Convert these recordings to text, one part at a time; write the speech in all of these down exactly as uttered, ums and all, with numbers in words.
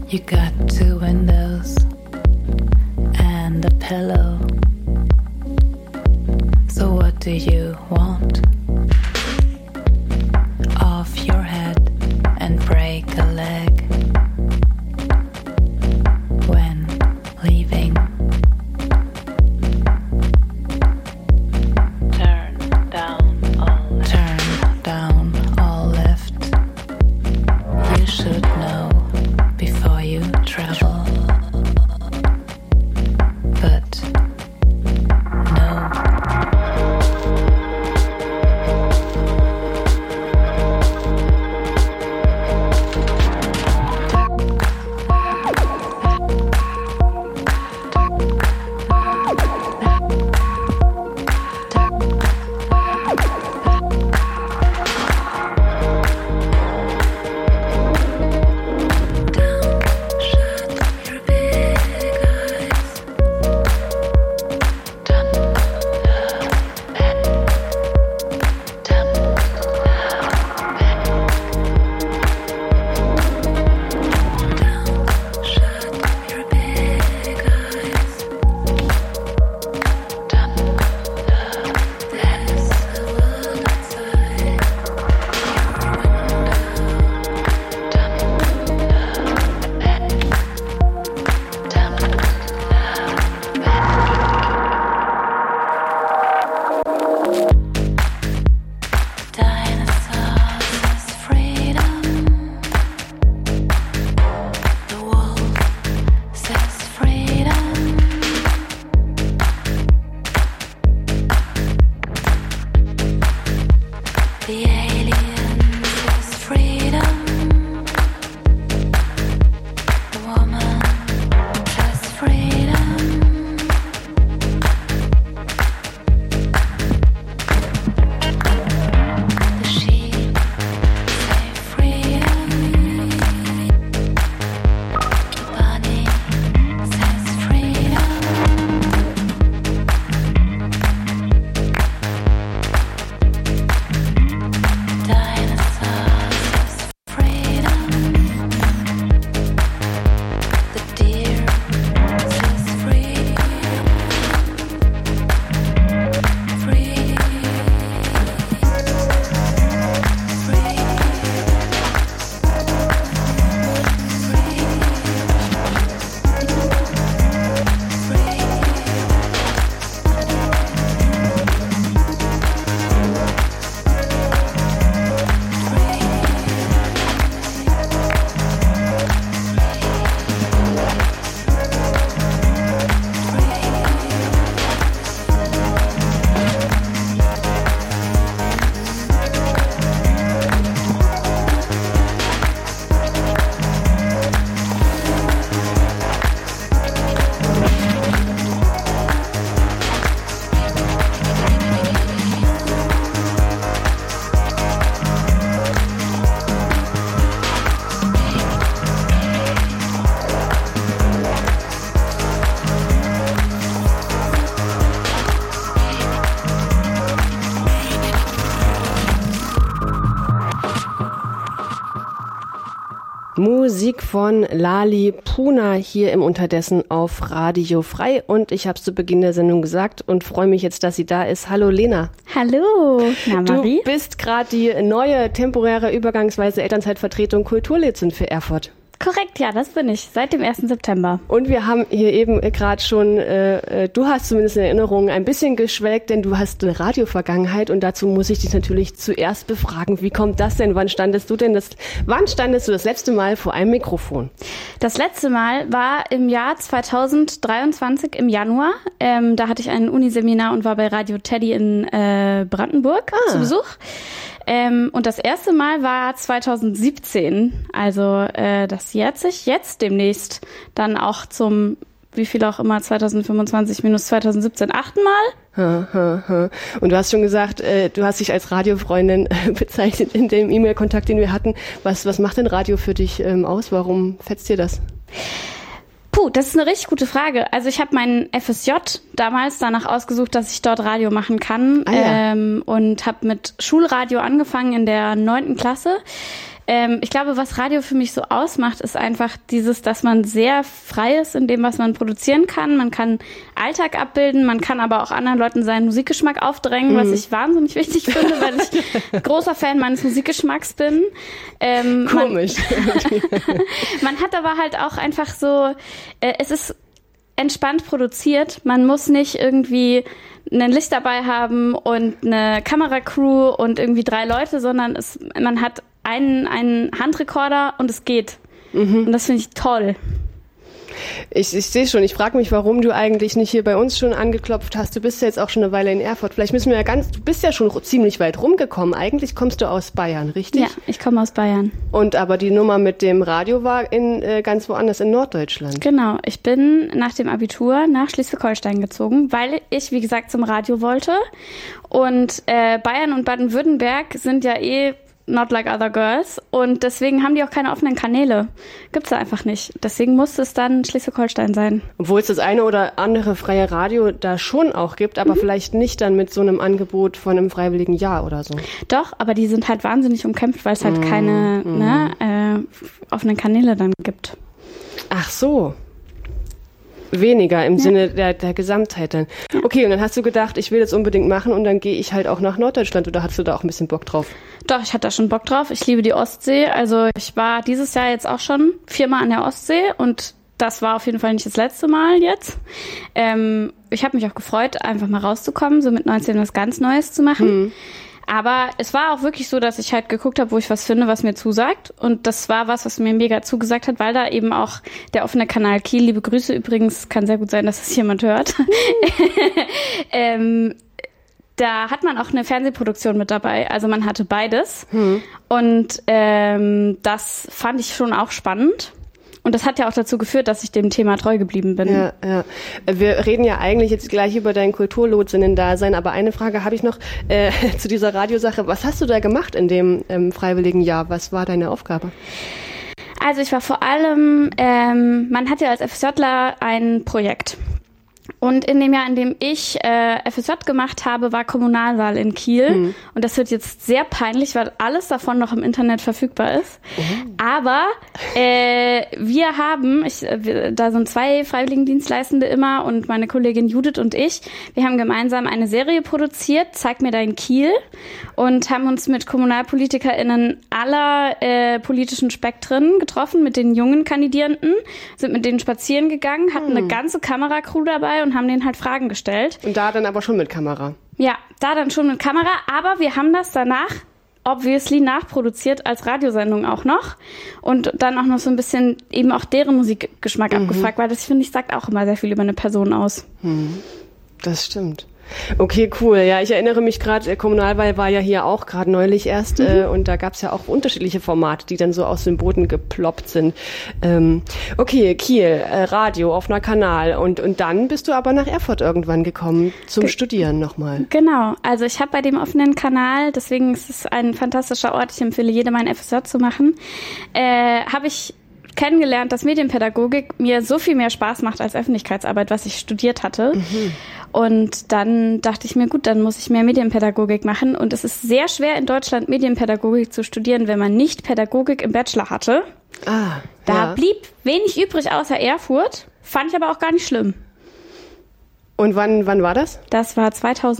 You got two windows and a pillow. So what do you want? Off your head and break a leg. When leaving, turn down all left. Turn down all left. You should know before you travel. But no. Musik von Lali Puna hier im Unterdessen auf Radio Frei. Und ich habe es zu Beginn der Sendung gesagt und freue mich jetzt, dass sie da ist. Hallo Lena. Hallo, na Marie. Du bist gerade die neue temporäre übergangsweise Elternzeitvertretung Kulturlotsin für Erfurt. Korrekt, ja, das bin ich, seit dem ersten September. Und wir haben hier eben gerade schon, äh, du hast zumindest in Erinnerung ein bisschen geschwelgt, denn du hast eine Radio-Vergangenheit und dazu muss ich dich natürlich zuerst befragen. Wie kommt das denn? Wann standest du denn das, wann standest du das letzte Mal vor einem Mikrofon? Das letzte Mal war im Jahr zweitausenddreiundzwanzig im Januar. Ähm, da hatte ich ein Uniseminar und war bei Radio Teddy in äh, Brandenburg ah. zu Besuch. Ähm, und das erste Mal war zweitausendsiebzehn, also äh, das jährt sich jetzt demnächst dann auch zum, wie viel auch immer, zweitausendfünfundzwanzig minus zweitausendsiebzehn, achten Mal. Und du hast schon gesagt, äh, du hast dich als Radiofreundin äh, bezeichnet in dem E-Mail-Kontakt, den wir hatten. Was, was macht denn Radio für dich ähm, aus? Warum fetzt dir das? Puh, das ist eine richtig gute Frage. Also ich habe meinen F S J damals danach ausgesucht, dass ich dort Radio machen kann. Ah, ja. ähm, und habe mit Schulradio angefangen in der neunten Klasse. Ähm, ich glaube, was Radio für mich so ausmacht, ist einfach dieses, dass man sehr frei ist in dem, was man produzieren kann. Man kann Alltag abbilden, man kann aber auch anderen Leuten seinen Musikgeschmack aufdrängen, mhm. was ich wahnsinnig wichtig finde, weil ich großer Fan meines Musikgeschmacks bin. Ähm, Komisch. Man, man hat aber halt auch einfach so, äh, es ist entspannt produziert. Man muss nicht irgendwie ein Licht dabei haben und eine Kameracrew und irgendwie drei Leute, sondern es, man hat einen, einen Handrekorder und es geht. Mhm. Und das finde ich toll. Ich, ich sehe schon, ich frage mich, warum du eigentlich nicht hier bei uns schon angeklopft hast. Du bist ja jetzt auch schon eine Weile in Erfurt. Vielleicht müssen wir ja ganz, du bist ja schon ziemlich weit rumgekommen. Eigentlich kommst du aus Bayern, richtig? Ja, ich komme aus Bayern. Und aber die Nummer mit dem Radio war in äh, ganz woanders in Norddeutschland. Genau, ich bin nach dem Abitur nach Schleswig-Holstein gezogen, weil ich, wie gesagt, zum Radio wollte. Und äh, Bayern und Baden-Württemberg sind ja eh not like other girls. Und deswegen haben die auch keine offenen Kanäle. Gibt's da einfach nicht. Deswegen musste es dann Schleswig-Holstein sein. Obwohl es das eine oder andere freie Radio da schon auch gibt, aber mhm. vielleicht nicht dann mit so einem Angebot von einem freiwilligen Jahr oder so. Doch, aber die sind halt wahnsinnig umkämpft, weil es halt mhm. keine mhm. ne, äh, offenen Kanäle dann gibt. Ach so. Weniger im ja. Sinne der, der Gesamtheit dann. Ja. Okay, und dann hast du gedacht, ich will das unbedingt machen und dann gehe ich halt auch nach Norddeutschland, oder hast du da auch ein bisschen Bock drauf? Doch, ich hatte da schon Bock drauf. Ich liebe die Ostsee. Also ich war dieses Jahr jetzt auch schon viermal an der Ostsee und das war auf jeden Fall nicht das letzte Mal jetzt. Ähm, ich habe mich auch gefreut, einfach mal rauszukommen, so mit neunzehn was ganz Neues zu machen. Mhm. Aber es war auch wirklich so, dass ich halt geguckt habe, wo ich was finde, was mir zusagt. Und das war was, was mir mega zugesagt hat, weil da eben auch der offene Kanal Kiel, liebe Grüße übrigens, kann sehr gut sein, dass es jemand hört. ähm, da hat man auch eine Fernsehproduktion mit dabei. Also man hatte beides. Hm. Und ähm, das fand ich schon auch spannend. Und das hat ja auch dazu geführt, dass ich dem Thema treu geblieben bin. Ja, ja. Wir reden ja eigentlich jetzt gleich über dein Kulturlotsinnen-Dasein, aber eine Frage habe ich noch äh, zu dieser Radiosache. Was hast du da gemacht in dem ähm, freiwilligen Jahr? Was war deine Aufgabe? Also ich war vor allem, ähm, man hat ja als FSJler ein Projekt. Und in dem Jahr, in dem ich äh, F S J gemacht habe, war Kommunalwahl in Kiel. Mhm. Und das wird jetzt sehr peinlich, weil alles davon noch im Internet verfügbar ist. Mhm. Aber äh, wir haben, ich, wir, da sind zwei Freiwilligendienstleistende immer und meine Kollegin Judith und ich, wir haben gemeinsam eine Serie produziert, Zeig mir dein Kiel, und haben uns mit KommunalpolitikerInnen aller äh, politischen Spektren getroffen, mit den jungen Kandidierenden, sind mit denen spazieren gegangen, hatten mhm. eine ganze Kameracrew dabei und haben denen halt Fragen gestellt. Und da dann aber schon mit Kamera? Ja, da dann schon mit Kamera, aber wir haben das danach obviously nachproduziert als Radiosendung auch noch und dann auch noch so ein bisschen eben auch deren Musikgeschmack mhm. abgefragt, weil das, finde ich, sagt auch immer sehr viel über eine Person aus. Mhm. Das stimmt. Okay, cool. Ja, ich erinnere mich gerade, Kommunalwahl war ja hier auch gerade neulich erst mhm. äh, und da gab es ja auch unterschiedliche Formate, die dann so aus dem Boden geploppt sind. Ähm, okay, Kiel, äh, Radio, offener Kanal und und dann bist du aber nach Erfurt irgendwann gekommen zum Ge- Studieren nochmal. Genau, also ich habe bei dem offenen Kanal, deswegen ist es ein fantastischer Ort, ich empfehle jedem ein F S J zu machen, äh, habe ich kennengelernt, dass Medienpädagogik mir so viel mehr Spaß macht als Öffentlichkeitsarbeit, was ich studiert hatte. Mhm. Und dann dachte ich mir, gut, dann muss ich mehr Medienpädagogik machen. Und es ist sehr schwer in Deutschland Medienpädagogik zu studieren, wenn man nicht Pädagogik im Bachelor hatte. Ah, da ja. blieb wenig übrig außer Erfurt. Fand ich aber auch gar nicht schlimm. Und wann, wann war das? Das war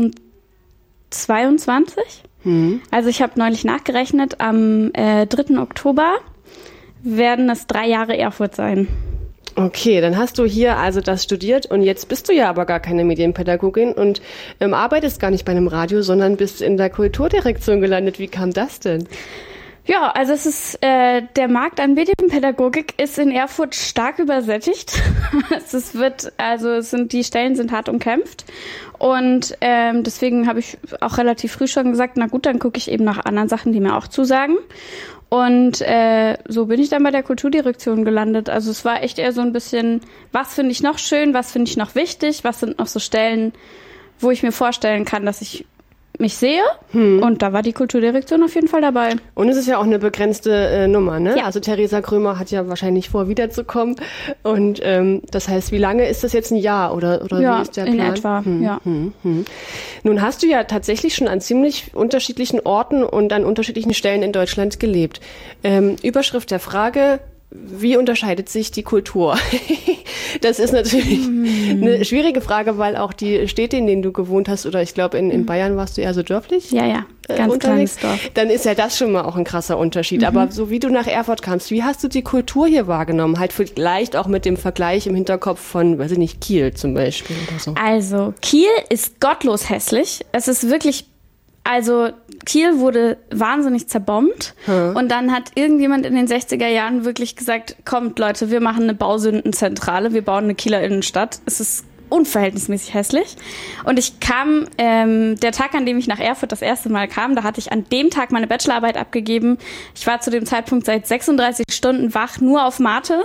zweitausendzweiundzwanzig. Mhm. Also ich habe neulich nachgerechnet, am äh, dritten Oktober werden es drei Jahre Erfurt sein. Okay, dann hast du hier also das studiert und jetzt bist du ja aber gar keine Medienpädagogin und ähm, arbeitest gar nicht bei einem Radio, sondern bist in der Kulturdirektion gelandet. Wie kam das denn? Ja, also es ist äh, der Markt an Medienpädagogik ist in Erfurt stark übersättigt. es wird also es sind die Stellen sind hart umkämpft und ähm, deswegen habe ich auch relativ früh schon gesagt, na gut, dann gucke ich eben nach anderen Sachen, die mir auch zusagen. Und äh, so bin ich dann bei der Kulturdirektion gelandet. Also es war echt eher so ein bisschen, was finde ich noch schön, was finde ich noch wichtig, was sind noch so Stellen, wo ich mir vorstellen kann, dass ich mich sehe. Hm. Und da war die Kulturdirektion auf jeden Fall dabei. Und es ist ja auch eine begrenzte äh, Nummer, ne? Ja. Also Theresa Krömer hat ja wahrscheinlich vor, wiederzukommen. Und ähm, das heißt, wie lange ist das jetzt, ein Jahr oder, oder ja, wie ist der Plan? in etwa, hm, ja. Hm, hm. Nun hast du ja tatsächlich schon an ziemlich unterschiedlichen Orten und an unterschiedlichen Stellen in Deutschland gelebt. Ähm, Überschrift der Frage: Wie unterscheidet sich die Kultur? Das ist natürlich mm. eine schwierige Frage, weil auch die Städte, in denen du gewohnt hast, oder ich glaube, in, in Bayern warst du eher so dörflich. Ja, ja, ganz äh, kleines Dorf. Dann ist ja das schon mal auch ein krasser Unterschied. Mhm. Aber so wie du nach Erfurt kamst, wie hast du die Kultur hier wahrgenommen? Halt vielleicht auch mit dem Vergleich im Hinterkopf von, weiß ich nicht, Kiel zum Beispiel oder so. Also, Kiel ist gottlos hässlich. Es ist wirklich... Also Kiel wurde wahnsinnig zerbombt hm. und dann hat irgendjemand in den sechziger Jahren wirklich gesagt, kommt Leute, wir machen eine Bausündenzentrale, wir bauen eine Kieler Innenstadt. Es ist unverhältnismäßig hässlich. Und ich kam, ähm, der Tag, an dem ich nach Erfurt das erste Mal kam, da hatte ich an dem Tag meine Bachelorarbeit abgegeben. Ich war zu dem Zeitpunkt seit sechsunddreißig Stunden wach, nur auf Mate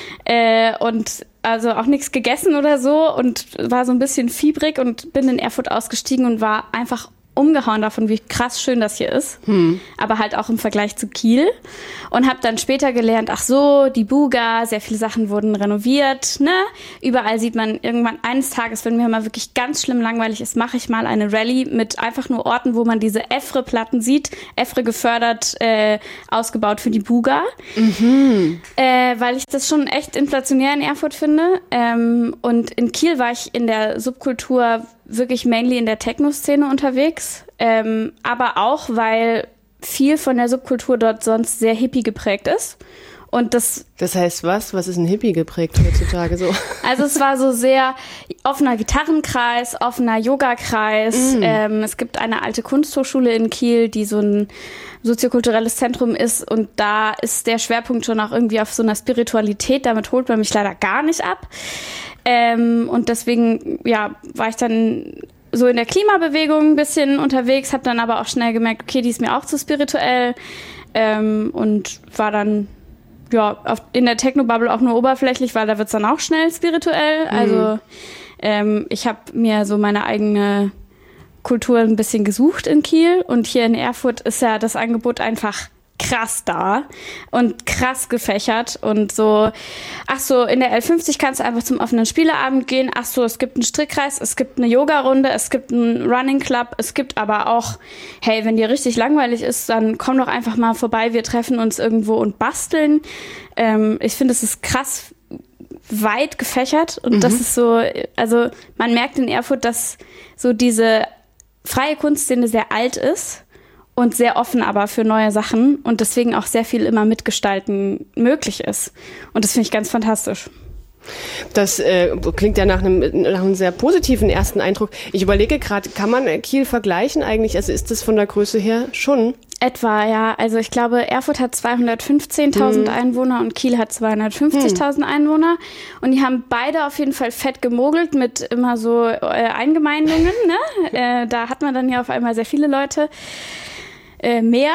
äh, und also auch nichts gegessen oder so und war so ein bisschen fiebrig und bin in Erfurt ausgestiegen und war einfach umgehauen davon, wie krass schön das hier ist. Hm. Aber halt auch im Vergleich zu Kiel. Und habe dann später gelernt, ach so, die Buga, sehr viele Sachen wurden renoviert. Ne? Überall sieht man irgendwann eines Tages, wenn mir mal wirklich ganz schlimm langweilig ist, mache ich mal eine Rallye mit einfach nur Orten, wo man diese Efre-Platten sieht. Efre gefördert, äh, ausgebaut für die Buga. Mhm. Äh, weil ich das schon echt inflationär in Erfurt finde. Ähm, und in Kiel war ich in der Subkultur wirklich mainly in der Techno-Szene unterwegs, ähm, aber auch, weil viel von der Subkultur dort sonst sehr hippie geprägt ist. Und das, das heißt was? Was ist ein Hippie geprägt heutzutage so? Also es war so sehr offener Gitarrenkreis, offener Yogakreis. Mm. Ähm, es gibt eine alte Kunsthochschule in Kiel, die so ein soziokulturelles Zentrum ist und da ist der Schwerpunkt schon auch irgendwie auf so einer Spiritualität. Damit holt man mich leider gar nicht ab. Ähm, und deswegen, ja, war ich dann so in der Klimabewegung ein bisschen unterwegs, habe dann aber auch schnell gemerkt, okay, die ist mir auch zu spirituell ähm, und war dann ja auf, in der Techno-Bubble auch nur oberflächlich, weil da wird's dann auch schnell spirituell. Mhm. Also ähm, ich habe mir so meine eigene Kultur ein bisschen gesucht in Kiel und hier in Erfurt ist ja das Angebot einfach krass da und krass gefächert und so, ach so, in der L fünfzig kannst du einfach zum offenen Spieleabend gehen, ach so, es gibt einen Strickkreis, es gibt eine Yoga-Runde, es gibt einen Running Club, es gibt aber auch, hey, wenn dir richtig langweilig ist, dann komm doch einfach mal vorbei, wir treffen uns irgendwo und basteln. Ähm, ich finde, es ist krass weit gefächert und mhm. das ist so, also man merkt in Erfurt, dass so diese freie Kunstszene sehr alt ist und sehr offen aber für neue Sachen und deswegen auch sehr viel immer mitgestalten möglich ist. Und das finde ich ganz fantastisch. Das äh, klingt ja nach einem, nach einem sehr positiven ersten Eindruck. Ich überlege gerade, kann man Kiel vergleichen eigentlich? Also ist das von der Größe her schon? Etwa, ja. Also ich glaube, Erfurt hat zweihundertfünfzehntausend hm. Einwohner und Kiel hat zweihundertfünfzigtausend hm. Einwohner. Und die haben beide auf jeden Fall fett gemogelt mit immer so äh, Eingemeindungen. Ne? äh, da hat man dann ja auf einmal sehr viele Leute äh, mehr.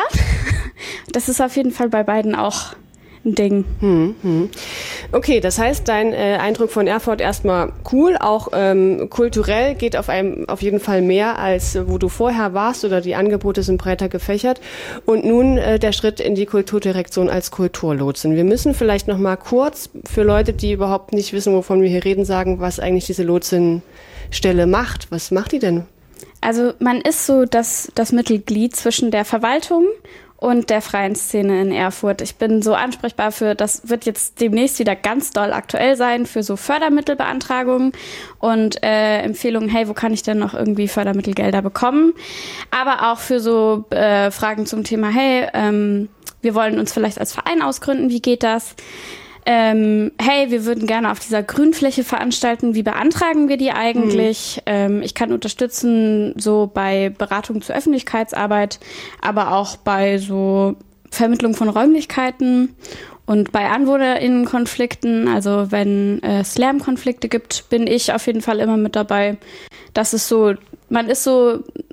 Das ist auf jeden Fall bei beiden auch ein Ding. Hm, hm. Okay, das heißt, dein äh, Eindruck von Erfurt erstmal cool, auch ähm, kulturell geht auf einem auf jeden Fall mehr, als äh, wo du vorher warst oder die Angebote sind breiter gefächert. Und nun äh, der Schritt in die Kulturdirektion als Kulturlotsin. Wir müssen vielleicht noch mal kurz für Leute, die überhaupt nicht wissen, wovon wir hier reden, sagen, was eigentlich diese Lotsinstelle macht. Was macht die denn? Also man ist so das, das Mittelglied zwischen der Verwaltung und der freien Szene in Erfurt. Ich bin so ansprechbar für, das wird jetzt demnächst wieder ganz doll aktuell sein, für so Fördermittelbeantragungen und äh, Empfehlungen, hey, wo kann ich denn noch irgendwie Fördermittelgelder bekommen? Aber auch für so äh, Fragen zum Thema, hey, ähm, wir wollen uns vielleicht als Verein ausgründen, wie geht das? Ähm, hey, wir würden gerne auf dieser Grünfläche veranstalten, wie beantragen wir die eigentlich? Mhm. Ähm, ich kann unterstützen so bei Beratung zur Öffentlichkeitsarbeit, aber auch bei so Vermittlung von Räumlichkeiten und bei AnwohnerInnen-Konflikten, also wenn äh, es Lärmkonflikte gibt, bin ich auf jeden Fall immer mit dabei. Das ist so, man ist so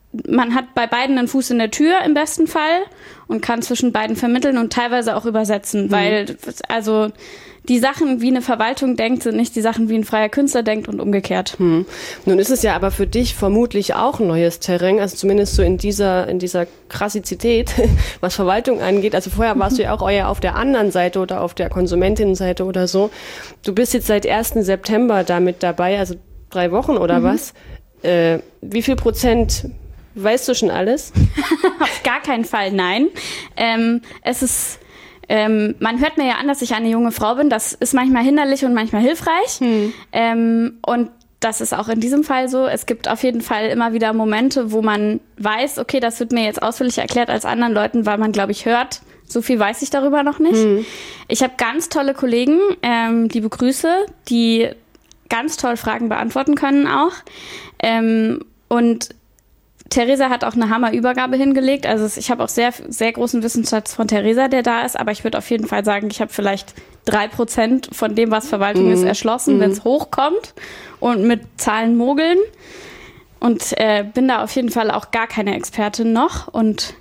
man hat bei beiden einen Fuß in der Tür im besten Fall und kann zwischen beiden vermitteln und teilweise auch übersetzen, mhm. weil also die Sachen, wie eine Verwaltung denkt, sind nicht die Sachen, wie ein freier Künstler denkt und umgekehrt. Hm. Nun ist es ja aber für dich vermutlich auch ein neues Terrain, also zumindest so in dieser in dieser Krassizität, was Verwaltung angeht. Also vorher warst du ja auch eher auf der anderen Seite oder auf der Konsumentinnenseite oder so. Du bist jetzt seit ersten September damit dabei, also drei Wochen oder mhm. was. Äh, wie viel Prozent weißt du schon alles? Auf gar keinen Fall, nein. Ähm, es ist Ähm, man hört mir ja an, dass ich eine junge Frau bin. Das ist manchmal hinderlich und manchmal hilfreich. Hm. Ähm, und das ist auch in diesem Fall so. Es gibt auf jeden Fall immer wieder Momente, wo man weiß, okay, das wird mir jetzt ausführlicher erklärt als anderen Leuten, weil man, glaube ich, hört, so viel weiß ich darüber noch nicht. Hm. Ich habe ganz tolle Kollegen, ähm, liebe Grüße, die ganz toll Fragen beantworten können auch. Ähm, und Theresa hat auch eine Hammerübergabe hingelegt. Also ich habe auch sehr, sehr großen Wissensschatz von Theresa, der da ist. Aber ich würde auf jeden Fall sagen, ich habe vielleicht drei Prozent von dem, was Verwaltung mm. ist, erschlossen, mm. wenn es hochkommt und mit Zahlen mogeln. Und äh, bin da auf jeden Fall auch gar keine Expertin noch und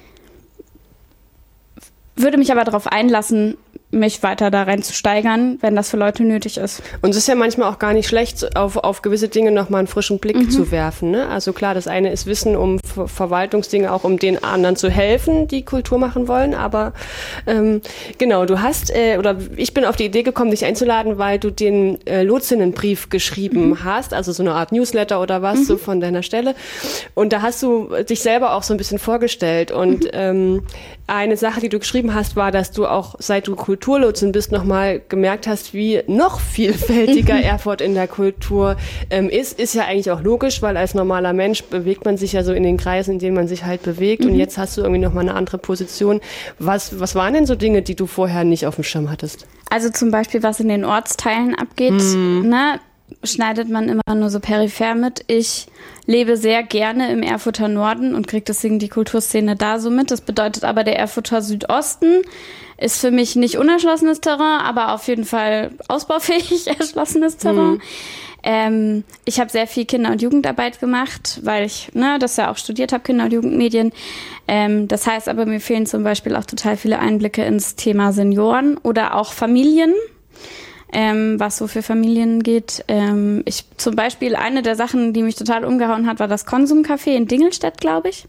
würde mich aber darauf einlassen, mich weiter da rein zu steigern, wenn das für Leute nötig ist. Und es ist ja manchmal auch gar nicht schlecht, auf, auf gewisse Dinge nochmal einen frischen Blick mhm. zu werfen. Ne? Also klar, das eine ist Wissen um Ver- Verwaltungsdinge, auch um den anderen zu helfen, die Kultur machen wollen. Aber ähm, genau, du hast, äh, oder ich bin auf die Idee gekommen, dich einzuladen, weil du den äh, Lotsinnenbrief geschrieben mhm. hast, also so eine Art Newsletter oder was, mhm. so von deiner Stelle. Und da hast du dich selber auch so ein bisschen vorgestellt. Und mhm. ähm, eine Sache, die du geschrieben hast, war, dass du auch, seit du Kulturlotsin bist, nochmal gemerkt hast, wie noch vielfältiger Erfurt in der Kultur ähm, ist. Ist ja eigentlich auch logisch, weil als normaler Mensch bewegt man sich ja so in den Kreisen, in denen man sich halt bewegt. Mhm. Und jetzt hast du irgendwie nochmal eine andere Position. Was, was waren denn so Dinge, die du vorher nicht auf dem Schirm hattest? Also zum Beispiel, was in den Ortsteilen abgeht, mhm. ne, schneidet man immer nur so peripher mit. Ich lebe sehr gerne im Erfurter Norden und kriege deswegen die Kulturszene da so mit. Das bedeutet aber, der Erfurter Südosten ist für mich nicht unerschlossenes Terrain, aber auf jeden Fall ausbaufähig erschlossenes Terrain. Mhm. Ähm, ich habe sehr viel Kinder- und Jugendarbeit gemacht, weil ich ne, das ja auch studiert habe, Kinder- und Jugendmedien. Ähm, das heißt aber, mir fehlen zum Beispiel auch total viele Einblicke ins Thema Senioren oder auch Familien. Ähm, was so für Familien geht. Ähm, ich zum Beispiel, eine der Sachen, die mich total umgehauen hat, war das Konsumcafé in Dingelstedt, glaube ich.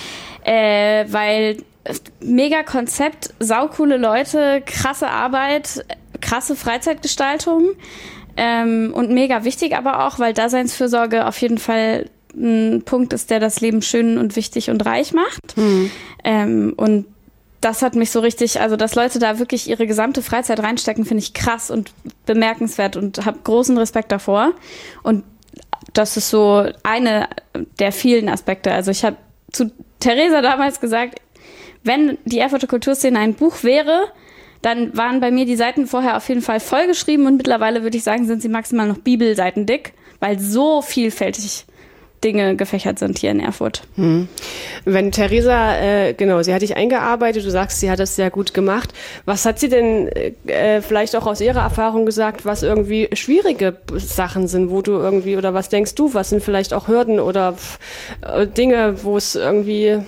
Äh, weil mega Konzept, saucoole Leute, krasse Arbeit, krasse Freizeitgestaltung ähm, und mega wichtig aber auch, weil Daseinsfürsorge auf jeden Fall ein Punkt ist, der das Leben schön und wichtig und reich macht. Mhm. Ähm, und das hat mich so richtig, also dass Leute da wirklich ihre gesamte Freizeit reinstecken, finde ich krass und bemerkenswert und habe großen Respekt davor. Und das ist so eine der vielen Aspekte. Also ich habe zu Theresa damals gesagt, wenn die Erfurter Kulturszene ein Buch wäre, dann waren bei mir die Seiten vorher auf jeden Fall vollgeschrieben und mittlerweile würde ich sagen, sind sie maximal noch Bibelseiten dick, weil so vielfältig Dinge gefächert sind hier in Erfurt. Hm. Wenn Theresa, äh, genau, sie hat dich eingearbeitet, du sagst, sie hat das sehr gut gemacht. Was hat sie denn äh, vielleicht auch aus ihrer Erfahrung gesagt, was irgendwie schwierige Sachen sind, wo du irgendwie, oder was denkst du, was sind vielleicht auch Hürden oder äh, Dinge, wo es irgendwie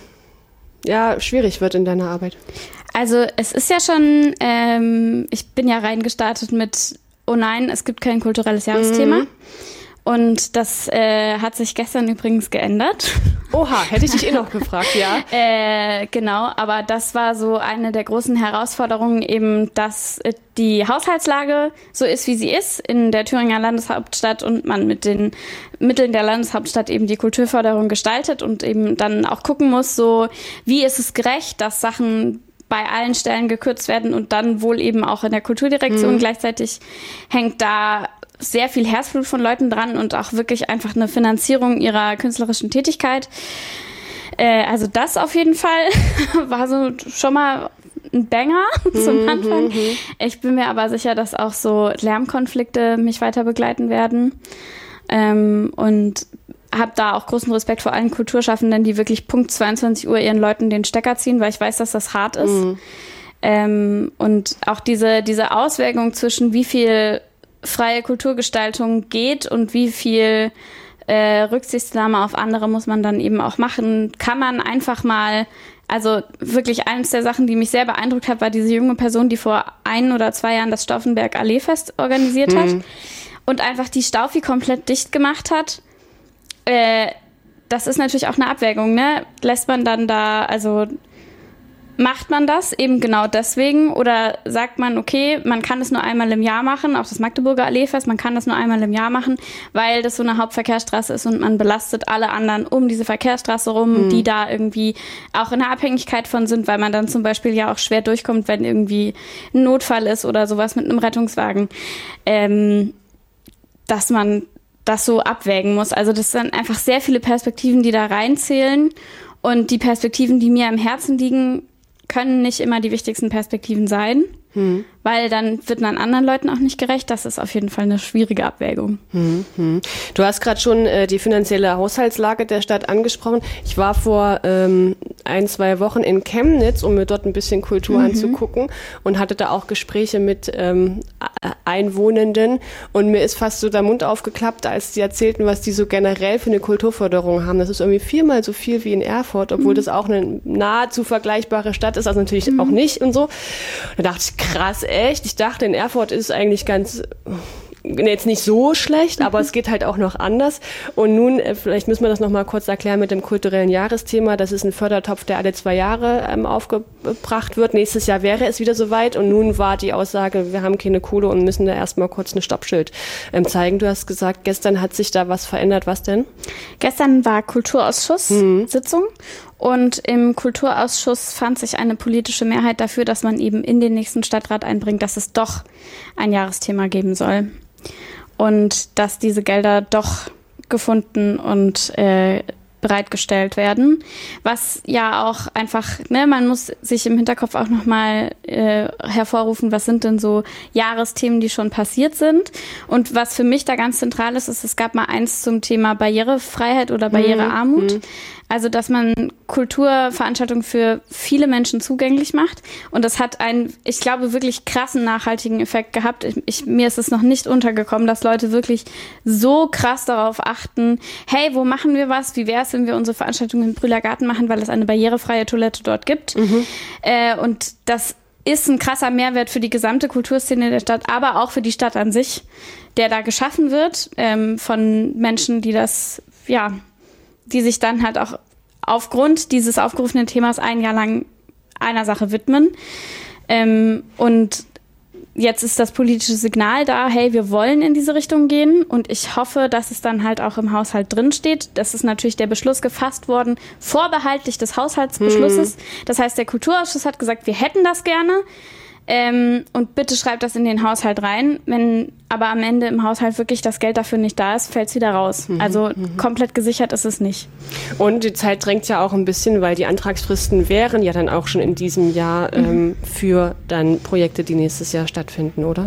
ja schwierig wird in deiner Arbeit? Also es ist ja schon, ähm, ich bin ja reingestartet mit, oh nein, es gibt kein kulturelles Jahresthema. Mhm. Und das äh, hat sich gestern übrigens geändert. Oha, hätte ich dich eh noch gefragt, ja. äh, genau, aber das war so eine der großen Herausforderungen, eben, dass die Haushaltslage so ist, wie sie ist in der Thüringer Landeshauptstadt und man mit den Mitteln der Landeshauptstadt eben die Kulturförderung gestaltet und eben dann auch gucken muss, so wie ist es gerecht, dass Sachen bei allen Stellen gekürzt werden und dann wohl eben auch in der Kulturdirektion. Mhm. Gleichzeitig hängt da sehr viel Herzblut von Leuten dran und auch wirklich einfach eine Finanzierung ihrer künstlerischen Tätigkeit. Äh, also das auf jeden Fall war so schon mal ein Banger zum Anfang. Mm-hmm. Ich bin mir aber sicher, dass auch so Lärmkonflikte mich weiter begleiten werden. Ähm, und habe da auch großen Respekt vor allen Kulturschaffenden, die wirklich Punkt zweiundzwanzig Uhr ihren Leuten den Stecker ziehen, weil ich weiß, dass das hart ist. Mm. Ähm, und auch diese, diese Auswägung zwischen wie viel freie Kulturgestaltung geht und wie viel äh, Rücksichtsnahme auf andere muss man dann eben auch machen. Kann man einfach mal, also wirklich eines der Sachen, die mich sehr beeindruckt hat, war diese junge Person, die vor ein oder zwei Jahren das Stauffenberg Alleefest organisiert mhm. hat und einfach die Staufi komplett dicht gemacht hat. Äh, das ist natürlich auch eine Abwägung, ne? Lässt man dann da, also macht man das eben genau deswegen oder sagt man, okay, man kann es nur einmal im Jahr machen, auch das Magdeburger Alleefest, man kann das nur einmal im Jahr machen, weil das so eine Hauptverkehrsstraße ist und man belastet alle anderen um diese Verkehrsstraße rum, mhm. die da irgendwie auch in der Abhängigkeit von sind, weil man dann zum Beispiel ja auch schwer durchkommt, wenn irgendwie ein Notfall ist oder sowas mit einem Rettungswagen, ähm, dass man das so abwägen muss. Also das sind einfach sehr viele Perspektiven, die da reinzählen und die Perspektiven, die mir am Herzen liegen, können nicht immer die wichtigsten Perspektiven sein, hm. weil dann wird man anderen Leuten auch nicht gerecht. Das ist auf jeden Fall eine schwierige Abwägung. Hm, hm. Du hast gerade schon äh, die finanzielle Haushaltslage der Stadt angesprochen. Ich war vor ähm, ein, zwei Wochen in Chemnitz, um mir dort ein bisschen Kultur mhm. anzugucken und hatte da auch Gespräche mit ähm, Einwohnenden und mir ist fast so der Mund aufgeklappt, als die erzählten, was die so generell für eine Kulturförderung haben. Das ist irgendwie viermal so viel wie in Erfurt, obwohl mhm. das auch eine nahezu vergleichbare Stadt ist, also natürlich mhm. auch nicht und so. Da dachte ich, krass, echt? Ich dachte, in Erfurt ist es eigentlich ganz... jetzt nicht so schlecht, aber es geht halt auch noch anders. Und nun, äh, vielleicht müssen wir das noch mal kurz erklären mit dem kulturellen Jahresthema. Das ist ein Fördertopf, der alle zwei Jahre ähm, aufgebracht wird. Nächstes Jahr wäre es wieder soweit. Und nun war die Aussage, wir haben keine Kohle und müssen da erstmal kurz ein Stoppschild ähm, zeigen. Du hast gesagt, gestern hat sich da was verändert. Was denn? Gestern war Kulturausschuss-Sitzung. Mhm. Und im Kulturausschuss fand sich eine politische Mehrheit dafür, dass man eben in den nächsten Stadtrat einbringt, dass es doch ein Jahresthema geben soll. Und dass diese Gelder doch gefunden und äh, bereitgestellt werden. Was ja auch einfach, ne, man muss sich im Hinterkopf auch nochmal äh, hervorrufen, was sind denn so Jahresthemen, die schon passiert sind. Und was für mich da ganz zentral ist, ist, es gab mal eins zum Thema Barrierefreiheit oder Barrierearmut. Mhm. Also, dass man Kulturveranstaltungen für viele Menschen zugänglich macht. Und das hat einen, ich glaube, wirklich krassen nachhaltigen Effekt gehabt. Ich, ich, mir ist es noch nicht untergekommen, dass Leute wirklich so krass darauf achten, hey, wo machen wir was? Wie wäre es, wenn wir unsere Veranstaltungen im Brühler Garten machen, weil es eine barrierefreie Toilette dort gibt? Mhm. Äh, und das ist ein krasser Mehrwert für die gesamte Kulturszene der Stadt, aber auch für die Stadt an sich, der da geschaffen wird ähm, von Menschen, die das, ja, die sich dann halt auch aufgrund dieses aufgerufenen Themas ein Jahr lang einer Sache widmen. Ähm, und jetzt ist das politische Signal da, hey, wir wollen in diese Richtung gehen. Und ich hoffe, dass es dann halt auch im Haushalt drin steht. Das ist natürlich der Beschluss gefasst worden, vorbehaltlich des Haushaltsbeschlusses. Hm. Das heißt, der Kulturausschuss hat gesagt, wir hätten das gerne. Ähm, und bitte schreibt das in den Haushalt rein. Wenn aber am Ende im Haushalt wirklich das Geld dafür nicht da ist, fällt es wieder raus. Mhm, also mhm. komplett gesichert ist es nicht. Und die Zeit drängt ja auch ein bisschen, weil die Antragsfristen wären ja dann auch schon in diesem Jahr ähm, mhm. für dann Projekte, die nächstes Jahr stattfinden, oder?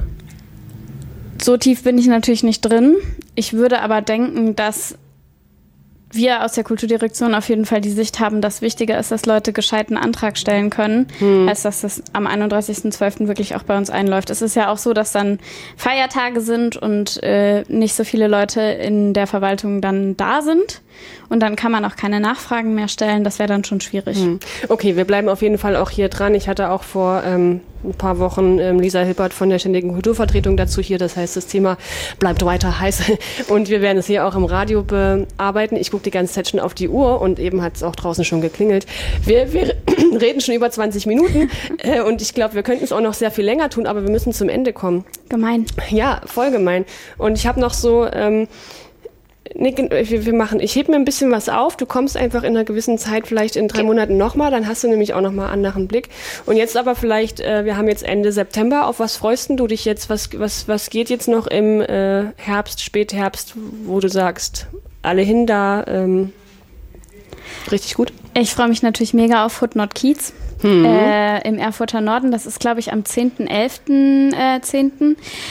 So tief bin ich natürlich nicht drin. Ich würde aber denken, dass wir aus der Kulturdirektion auf jeden Fall die Sicht haben, dass wichtiger ist, dass Leute gescheiten Antrag stellen können, hm. als dass das am einunddreißigsten zwölften wirklich auch bei uns einläuft. Es ist ja auch so, dass dann Feiertage sind und äh, nicht so viele Leute in der Verwaltung dann da sind. Und dann kann man auch keine Nachfragen mehr stellen. Das wäre dann schon schwierig. Hm. Okay, wir bleiben auf jeden Fall auch hier dran. Ich hatte auch vor ähm, ein paar Wochen ähm, Lisa Hilbert von der Ständigen Kulturvertretung dazu hier. Das heißt, das Thema bleibt weiter heiß. Und wir werden es hier auch im Radio bearbeiten. Ich gucke die ganze Zeit schon auf die Uhr und eben hat es auch draußen schon geklingelt. Wir, wir reden schon über zwanzig Minuten äh, und ich glaube, wir könnten es auch noch sehr viel länger tun, aber wir müssen zum Ende kommen. Gemein. Ja, voll gemein. Und ich habe noch so... Ähm, Nee, wir machen, ich hebe mir ein bisschen was auf, du kommst einfach in einer gewissen Zeit, vielleicht in drei okay. Monaten nochmal, dann hast du nämlich auch nochmal einen anderen Blick. Und jetzt aber vielleicht, äh, wir haben jetzt Ende September, auf was freust du dich jetzt, was, was, was geht jetzt noch im äh, Herbst, Spätherbst, wo du sagst, alle hin da, ähm, richtig gut? Ich freue mich natürlich mega auf Hood Not Kiez hm. äh, im Erfurter Norden, das ist glaube ich am zehnten elften Äh, zehnten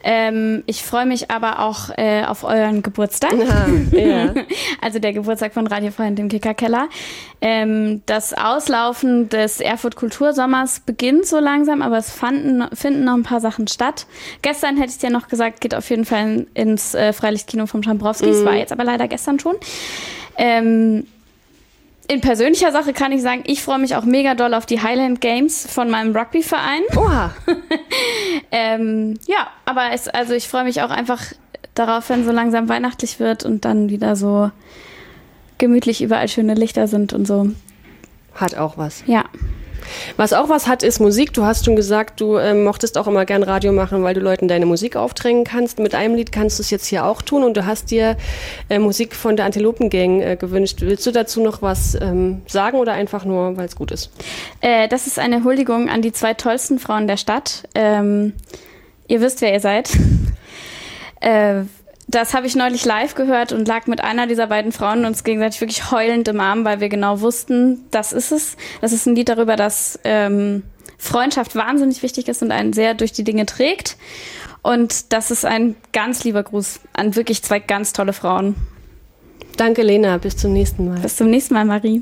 Ähm, ich freue mich aber auch äh, auf euren Geburtstag. Ja, ja. Also der Geburtstag von Radio Frei und dem Kickerkeller. Ähm, das Auslaufen des Erfurt Kultursommers beginnt so langsam, aber es fanden, finden noch ein paar Sachen statt. Gestern hätte ich dir noch gesagt, geht auf jeden Fall ins äh, Freilichtkino vom Schambrowski. Es mhm. war jetzt aber leider gestern schon. Ähm, In persönlicher Sache kann ich sagen, ich freue mich auch mega doll auf die Highland Games von meinem Rugbyverein. Oha. ähm, ja, aber es, also ich freue mich auch einfach darauf, wenn so langsam weihnachtlich wird und dann wieder so gemütlich überall schöne Lichter sind und so. Hat auch was. Ja. Was auch was hat, ist Musik. Du hast schon gesagt, du äh, mochtest auch immer gern Radio machen, weil du Leuten deine Musik aufdrängen kannst. Mit einem Lied kannst du es jetzt hier auch tun und du hast dir äh, Musik von der Antilopen-Gang äh, gewünscht. Willst du dazu noch was ähm, sagen oder einfach nur, weil es gut ist? Äh, das ist eine Huldigung an die zwei tollsten Frauen der Stadt. Ähm, ihr wisst, wer ihr seid. äh, Das habe ich neulich live gehört und lag mit einer dieser beiden Frauen uns gegenseitig wirklich heulend im Arm, weil wir genau wussten, das ist es. Das ist ein Lied darüber, dass ähm, Freundschaft wahnsinnig wichtig ist und einen sehr durch die Dinge trägt. Und das ist ein ganz lieber Gruß an wirklich zwei ganz tolle Frauen. Danke, Lena. Bis zum nächsten Mal. Bis zum nächsten Mal, Marie.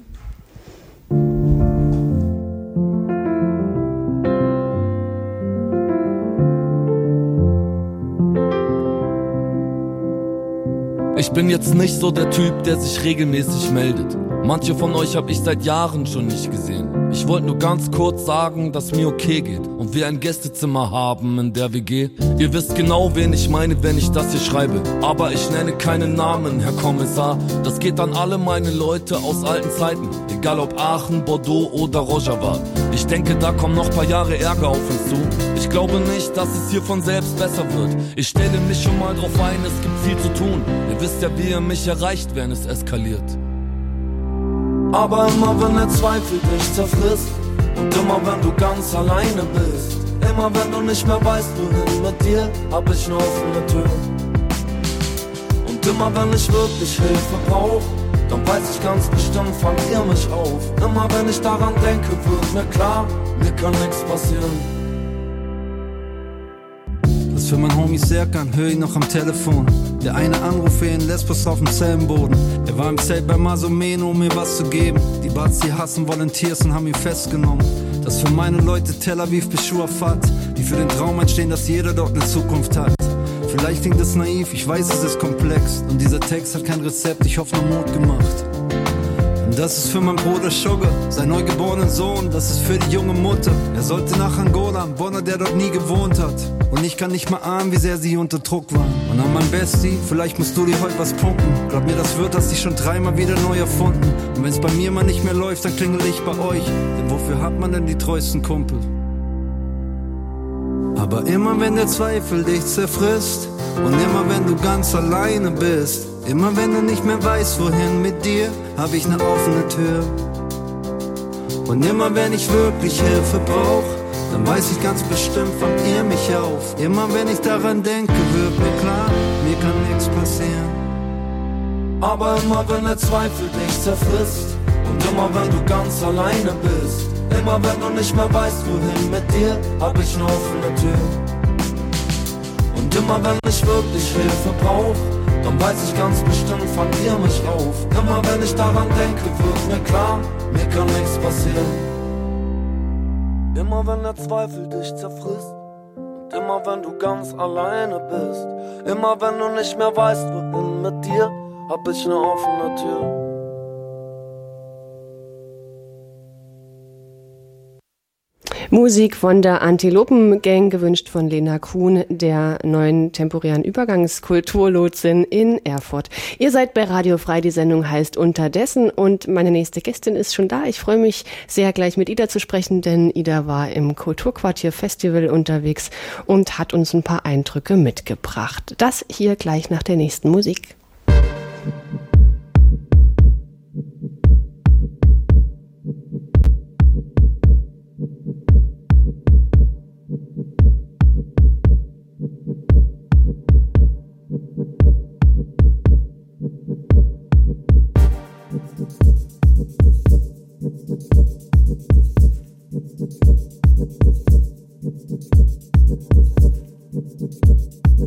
Ich bin jetzt nicht so der Typ, der sich regelmäßig meldet. Manche von euch hab ich seit Jahren schon nicht gesehen. Ich wollte nur ganz kurz sagen, dass mir okay geht und wir ein Gästezimmer haben in der W G. Ihr wisst genau, wen ich meine, wenn ich das hier schreibe. Aber ich nenne keinen Namen, Herr Kommissar. Das geht an alle meine Leute aus alten Zeiten. Egal ob Aachen, Bordeaux oder Rojava. Ich denke, da kommen noch paar Jahre Ärger auf uns zu. Ich glaube nicht, dass es hier von selbst besser wird. Ich stelle mich schon mal drauf ein, es gibt viel zu tun. Ihr wisst ja, wie ihr mich erreicht, wenn es eskaliert. Aber immer wenn der Zweifel dich zerfrisst und immer wenn du ganz alleine bist, immer wenn du nicht mehr weißt, wohin mit dir, hab ich eine offene Tür. Und immer wenn ich wirklich Hilfe brauch, dann weiß ich ganz bestimmt, fangt ihr mich auf. Immer wenn ich daran denke, wird mir klar, mir kann nichts passieren. Das für mein Homie Serkan, hör ihn noch am Telefon. Der eine Anruf für ihn Lesbos auf dem Zellenboden. Er war im Zelt bei Masomeno, um mir was zu geben. Die Bats, die hassen Volunteers und haben ihn festgenommen. Das für meine Leute Tel Aviv bis Shuafat, die für den Traum einstehen, dass jeder dort eine Zukunft hat. Vielleicht klingt das naiv, ich weiß, es ist komplex. Und dieser Text hat kein Rezept, ich hoffe nur Mut gemacht. Und das ist für meinen Bruder Sugar, sein neugeborenen Sohn, das ist für die junge Mutter. Er sollte nach Angola, ein Bonner, der dort nie gewohnt hat. Und ich kann nicht mal ahnen, wie sehr sie unter Druck waren. Und an mein Bestie, vielleicht musst du dir heute was pumpen. Glaub mir, das wird, hast dich schon dreimal wieder neu erfunden. Und wenn's bei mir mal nicht mehr läuft, dann klingel ich bei euch. Denn wofür hat man denn die treuesten Kumpel? Aber immer wenn der Zweifel dich zerfrisst und immer wenn du ganz alleine bist, immer wenn du nicht mehr weißt, wohin mit dir, hab ich ne offene Tür. Und immer wenn ich wirklich Hilfe brauch, dann weiß ich ganz bestimmt, fangt ihr mich auf. Immer wenn ich daran denke, wird mir klar, mir kann nichts passieren. Aber immer wenn der Zweifel dich zerfrisst und immer wenn du ganz alleine bist, immer wenn du nicht mehr weißt, wohin mit dir, hab ich ne offene Tür. Und immer wenn ich wirklich Hilfe brauch, dann weiß ich ganz bestimmt, fangt ihr mich auf. Immer wenn ich daran denke, wird mir klar, mir kann nichts passieren. Immer wenn der Zweifel dich zerfrisst und immer wenn du ganz alleine bist, immer wenn du nicht mehr weißt, wohin mit dir, hab ich ne offene Tür. Musik von der Antilopen-Gang, gewünscht von Lena Kuhn, der neuen temporären Übergangskulturlotsin in Erfurt. Ihr seid bei Radio Frei, die Sendung heißt Unterdessen und meine nächste Gästin ist schon da. Ich freue mich sehr, gleich mit Ida zu sprechen, denn Ida war im Kulturquartier Festival unterwegs und hat uns ein paar Eindrücke mitgebracht. Das hier gleich nach der nächsten Musik. Thank you.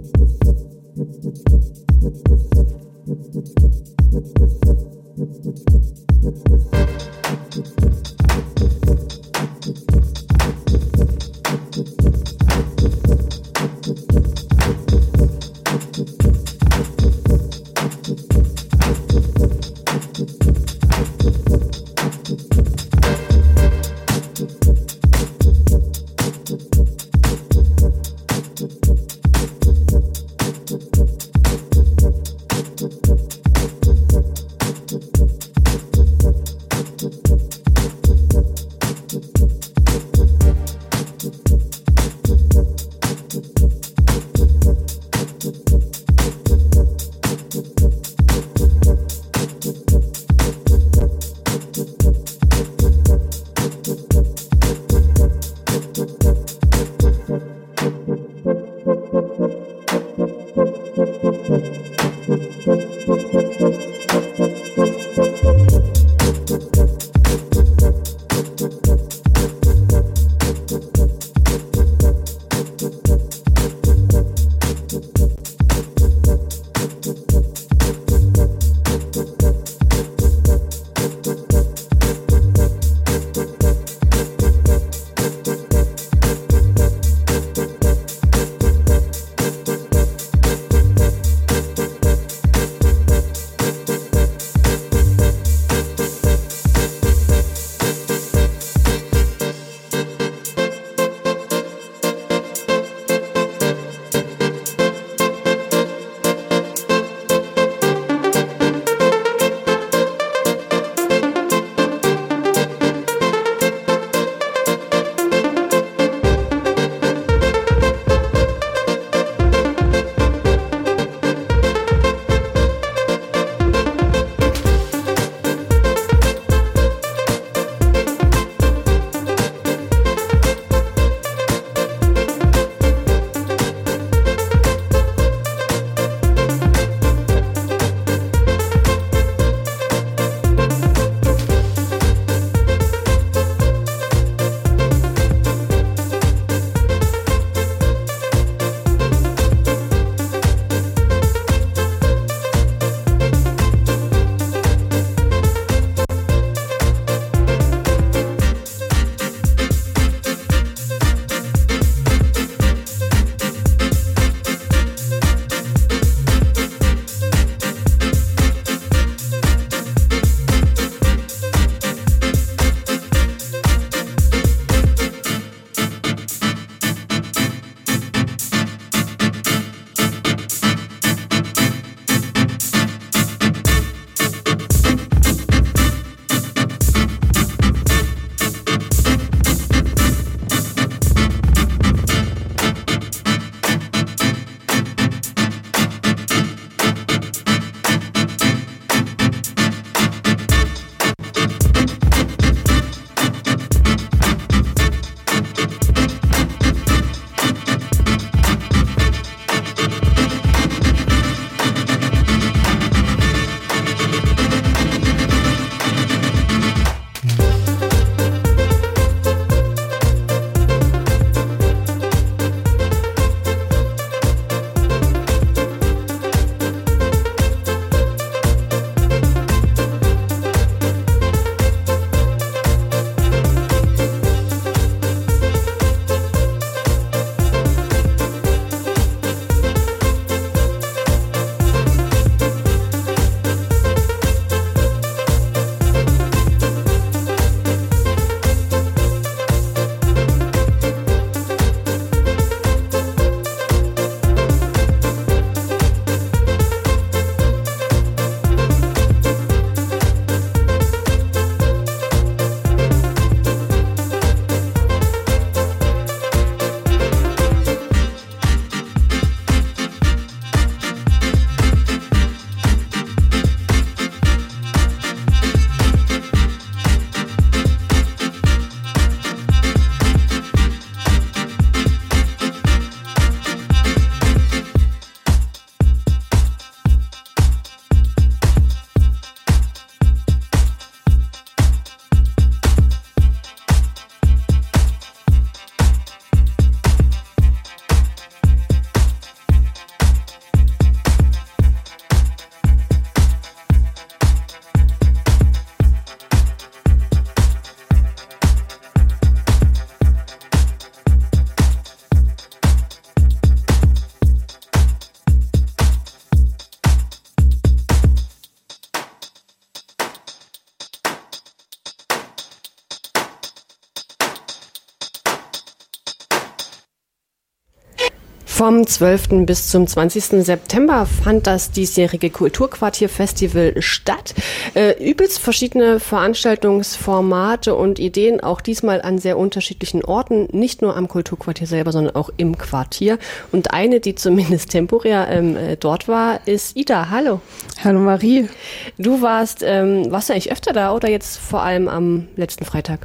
Vom zwölften bis zum zwanzigsten September fand das diesjährige Kulturquartier-Festival statt. Äh, übelst verschiedene Veranstaltungsformate und Ideen, auch diesmal an sehr unterschiedlichen Orten, nicht nur am Kulturquartier selber, sondern auch im Quartier. Und eine, die zumindest temporär ähm, dort war, ist Ida. Hallo. Hallo Marie. Du warst, ähm, warst du eigentlich öfter da oder jetzt vor allem am letzten Freitag?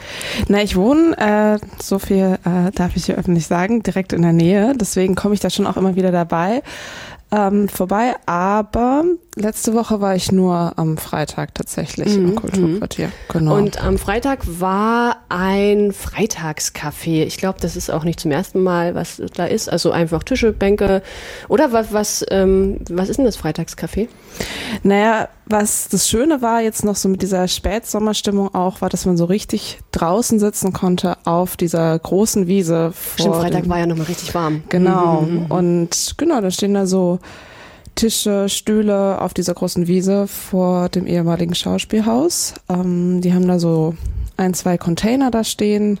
Na, ich wohne, äh, so viel äh, darf ich hier öffentlich sagen, direkt in der Nähe. Deswegen komme ich da schon auch immer wieder dabei ähm, vorbei. Aber letzte Woche war ich nur am Freitag tatsächlich mhm. im Kulturquartier. Genau. Und am Freitag war ein Freitagscafé. Ich glaube, das ist auch nicht zum ersten Mal, was da ist. Also einfach Tische, Bänke. Oder was, was, ähm, was ist denn das Freitagscafé? Naja, was das Schöne war jetzt noch so mit dieser Spätsommerstimmung auch, war, dass man so richtig draußen sitzen konnte auf dieser großen Wiese. Stimmt, Freitag war ja nochmal richtig warm. Genau. Mhm. Und genau, da stehen da so Tische, Stühle auf dieser großen Wiese vor dem ehemaligen Schauspielhaus. Ähm, die haben da so ein, zwei Container da stehen,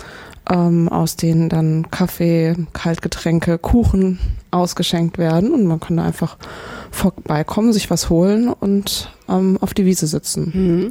ähm, aus denen dann Kaffee, Kaltgetränke, Kuchen ausgeschenkt werden. Und man kann da einfach vorbeikommen, sich was holen und ähm, auf die Wiese sitzen. Mhm.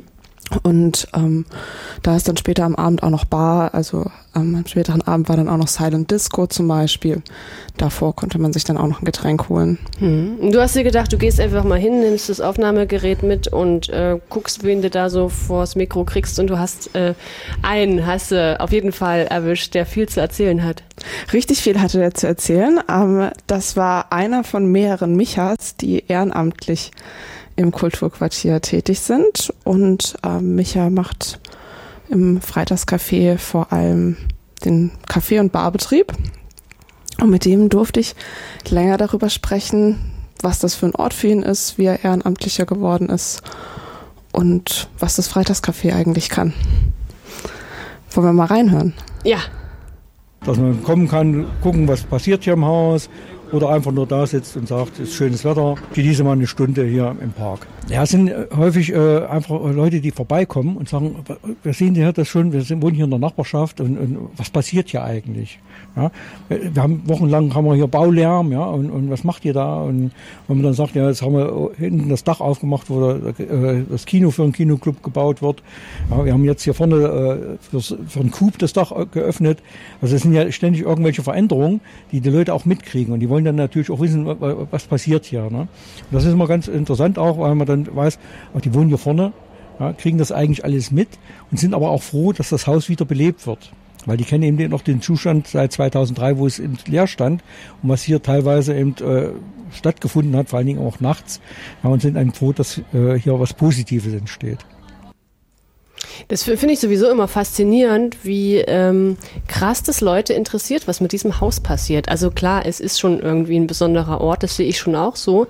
Und ähm, da ist dann später am Abend auch noch Bar, also ähm, am späteren Abend war dann auch noch Silent Disco zum Beispiel. Davor konnte man sich dann auch noch ein Getränk holen. Hm. Du hast dir gedacht, du gehst einfach mal hin, nimmst das Aufnahmegerät mit und äh, guckst, wen du da so vors Mikro kriegst und du hast äh, einen, hast du auf jeden Fall erwischt, der viel zu erzählen hat. Richtig viel hatte der zu erzählen. Ähm, das war einer von mehreren Michas, die ehrenamtlich im Kulturquartier tätig sind. Und äh, Micha macht im Freitagscafé vor allem den Kaffee- und Barbetrieb. Und mit dem durfte ich länger darüber sprechen, was das für ein Ort für ihn ist, wie er Ehrenamtlicher geworden ist und was das Freitagscafé eigentlich kann. Wollen wir mal reinhören? Ja. Dass man kommen kann, gucken, was passiert hier im Haus. Oder einfach nur da sitzt und sagt, es ist schönes Wetter, genieße mal eine Stunde hier im Park. Ja, es sind häufig äh, einfach Leute, die vorbeikommen und sagen, wir sehen hier das schon, wir sind, wohnen hier in der Nachbarschaft und, und was passiert hier eigentlich? Ja, wir haben wochenlang haben wir hier Baulärm, ja, und, und was macht ihr da? Und wenn man dann sagt, ja, jetzt haben wir hinten das Dach aufgemacht, wo äh, das Kino für einen Kinoclub gebaut wird. Ja, wir haben jetzt hier vorne äh, für, für einen Coup das Dach geöffnet. Also es sind ja ständig irgendwelche Veränderungen, die die Leute auch mitkriegen und die wollen dann natürlich auch wissen, was passiert hier. Ne? Und das ist immer ganz interessant auch, weil man dann weiß, die wohnen hier vorne, ja, kriegen das eigentlich alles mit und sind aber auch froh, dass das Haus wieder belebt wird. Weil die kennen eben noch den Zustand seit zweitausenddrei, wo es eben leer stand und was hier teilweise eben äh, stattgefunden hat, vor allen Dingen auch nachts. Ja, und sind eben froh, dass äh, hier was Positives entsteht. Das finde ich sowieso immer faszinierend, wie ähm, krass das Leute interessiert, was mit diesem Haus passiert. Also klar, es ist schon irgendwie ein besonderer Ort, das sehe ich schon auch so.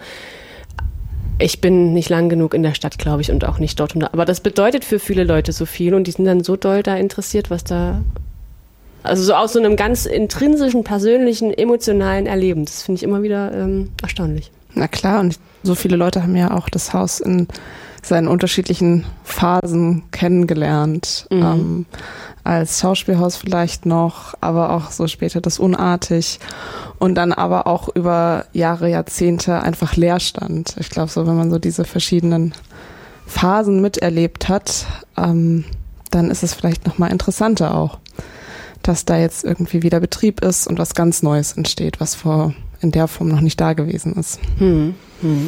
Ich bin nicht lang genug in der Stadt, glaube ich, und auch nicht dort und da. Aber das bedeutet für viele Leute so viel und die sind dann so doll da interessiert, was da... Also so aus so einem ganz intrinsischen, persönlichen, emotionalen Erleben. Das finde ich immer wieder ähm, erstaunlich. Na klar, und so viele Leute haben ja auch das Haus in seinen unterschiedlichen Phasen kennengelernt. Mhm. Ähm, als Schauspielhaus vielleicht noch, aber auch so später das Unartig. Und dann aber auch über Jahre, Jahrzehnte einfach Leerstand. Ich glaube, so wenn man so diese verschiedenen Phasen miterlebt hat, ähm, dann ist es vielleicht nochmal interessanter auch, dass da jetzt irgendwie wieder Betrieb ist und was ganz Neues entsteht, was vor in der Form noch nicht da gewesen ist. Hm. Hm.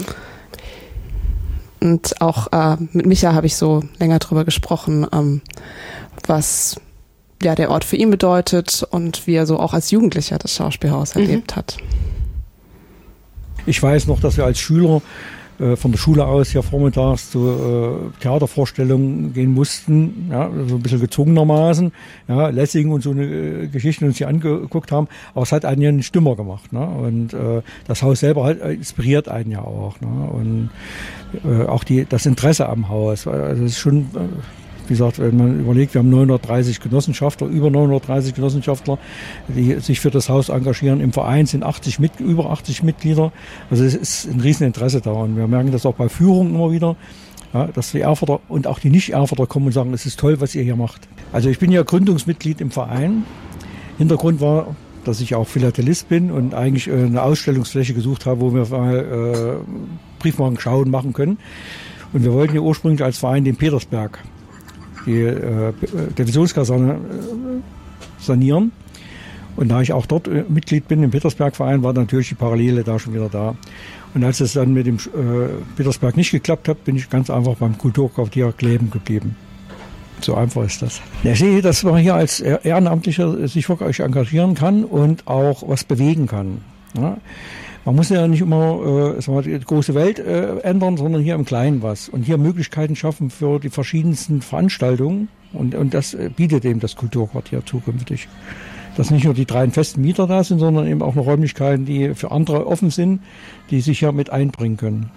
Und auch äh, mit Micha habe ich so länger drüber gesprochen, ähm, was ja der Ort für ihn bedeutet und wie er so auch als Jugendlicher das Schauspielhaus mhm. erlebt hat. Ich weiß noch, dass wir als Schüler von der Schule aus ja vormittags zu äh, Theatervorstellungen gehen mussten, ja, so ein bisschen gezwungenermaßen, ja, Lessing und so eine äh, Geschichte uns hier angeguckt haben, aber es hat einen ja einen Stimmer gemacht, ne? Und äh, das Haus selber halt inspiriert einen ja auch, ne? Und äh, auch die das Interesse am Haus, also es ist schon, äh, wie gesagt, wenn man überlegt, wir haben neunhundertdreißig Genossenschaftler, über neunhundertdreißig Genossenschaftler, die sich für das Haus engagieren. Im Verein sind achtzig mit, über achtzig Mitglieder. Also es ist ein Rieseninteresse da. Und wir merken das auch bei Führungen immer wieder, ja, dass die Erfurter und auch die Nicht-Erfurter kommen und sagen, es ist toll, was ihr hier macht. Also ich bin ja Gründungsmitglied im Verein. Hintergrund war, dass ich auch Philatelist bin und eigentlich äh, eine Ausstellungsfläche gesucht habe, wo wir mal äh, Briefmarkenschauen machen können. Und wir wollten ja ursprünglich als Verein den Petersberg, die äh, Divisionskaserne, äh, sanieren. Und da ich auch dort äh, Mitglied bin im Petersberg-Verein, war natürlich die Parallele da schon wieder da. Und als es dann mit dem äh, Petersberg nicht geklappt hat, bin ich ganz einfach beim Kulturquartier kleben geblieben. So einfach ist das. Ich sehe, dass man hier als Ehrenamtlicher sich wirklich engagieren kann und auch was bewegen kann. Ja? Man muss ja nicht immer äh, sagen wir, die große Welt äh, ändern, sondern hier im Kleinen was. Und hier Möglichkeiten schaffen für die verschiedensten Veranstaltungen. Und, und das äh, bietet eben das Kulturquartier zukünftig. Dass nicht nur die drei festen Mieter da sind, sondern eben auch noch Räumlichkeiten, die für andere offen sind, die sich hier mit einbringen können.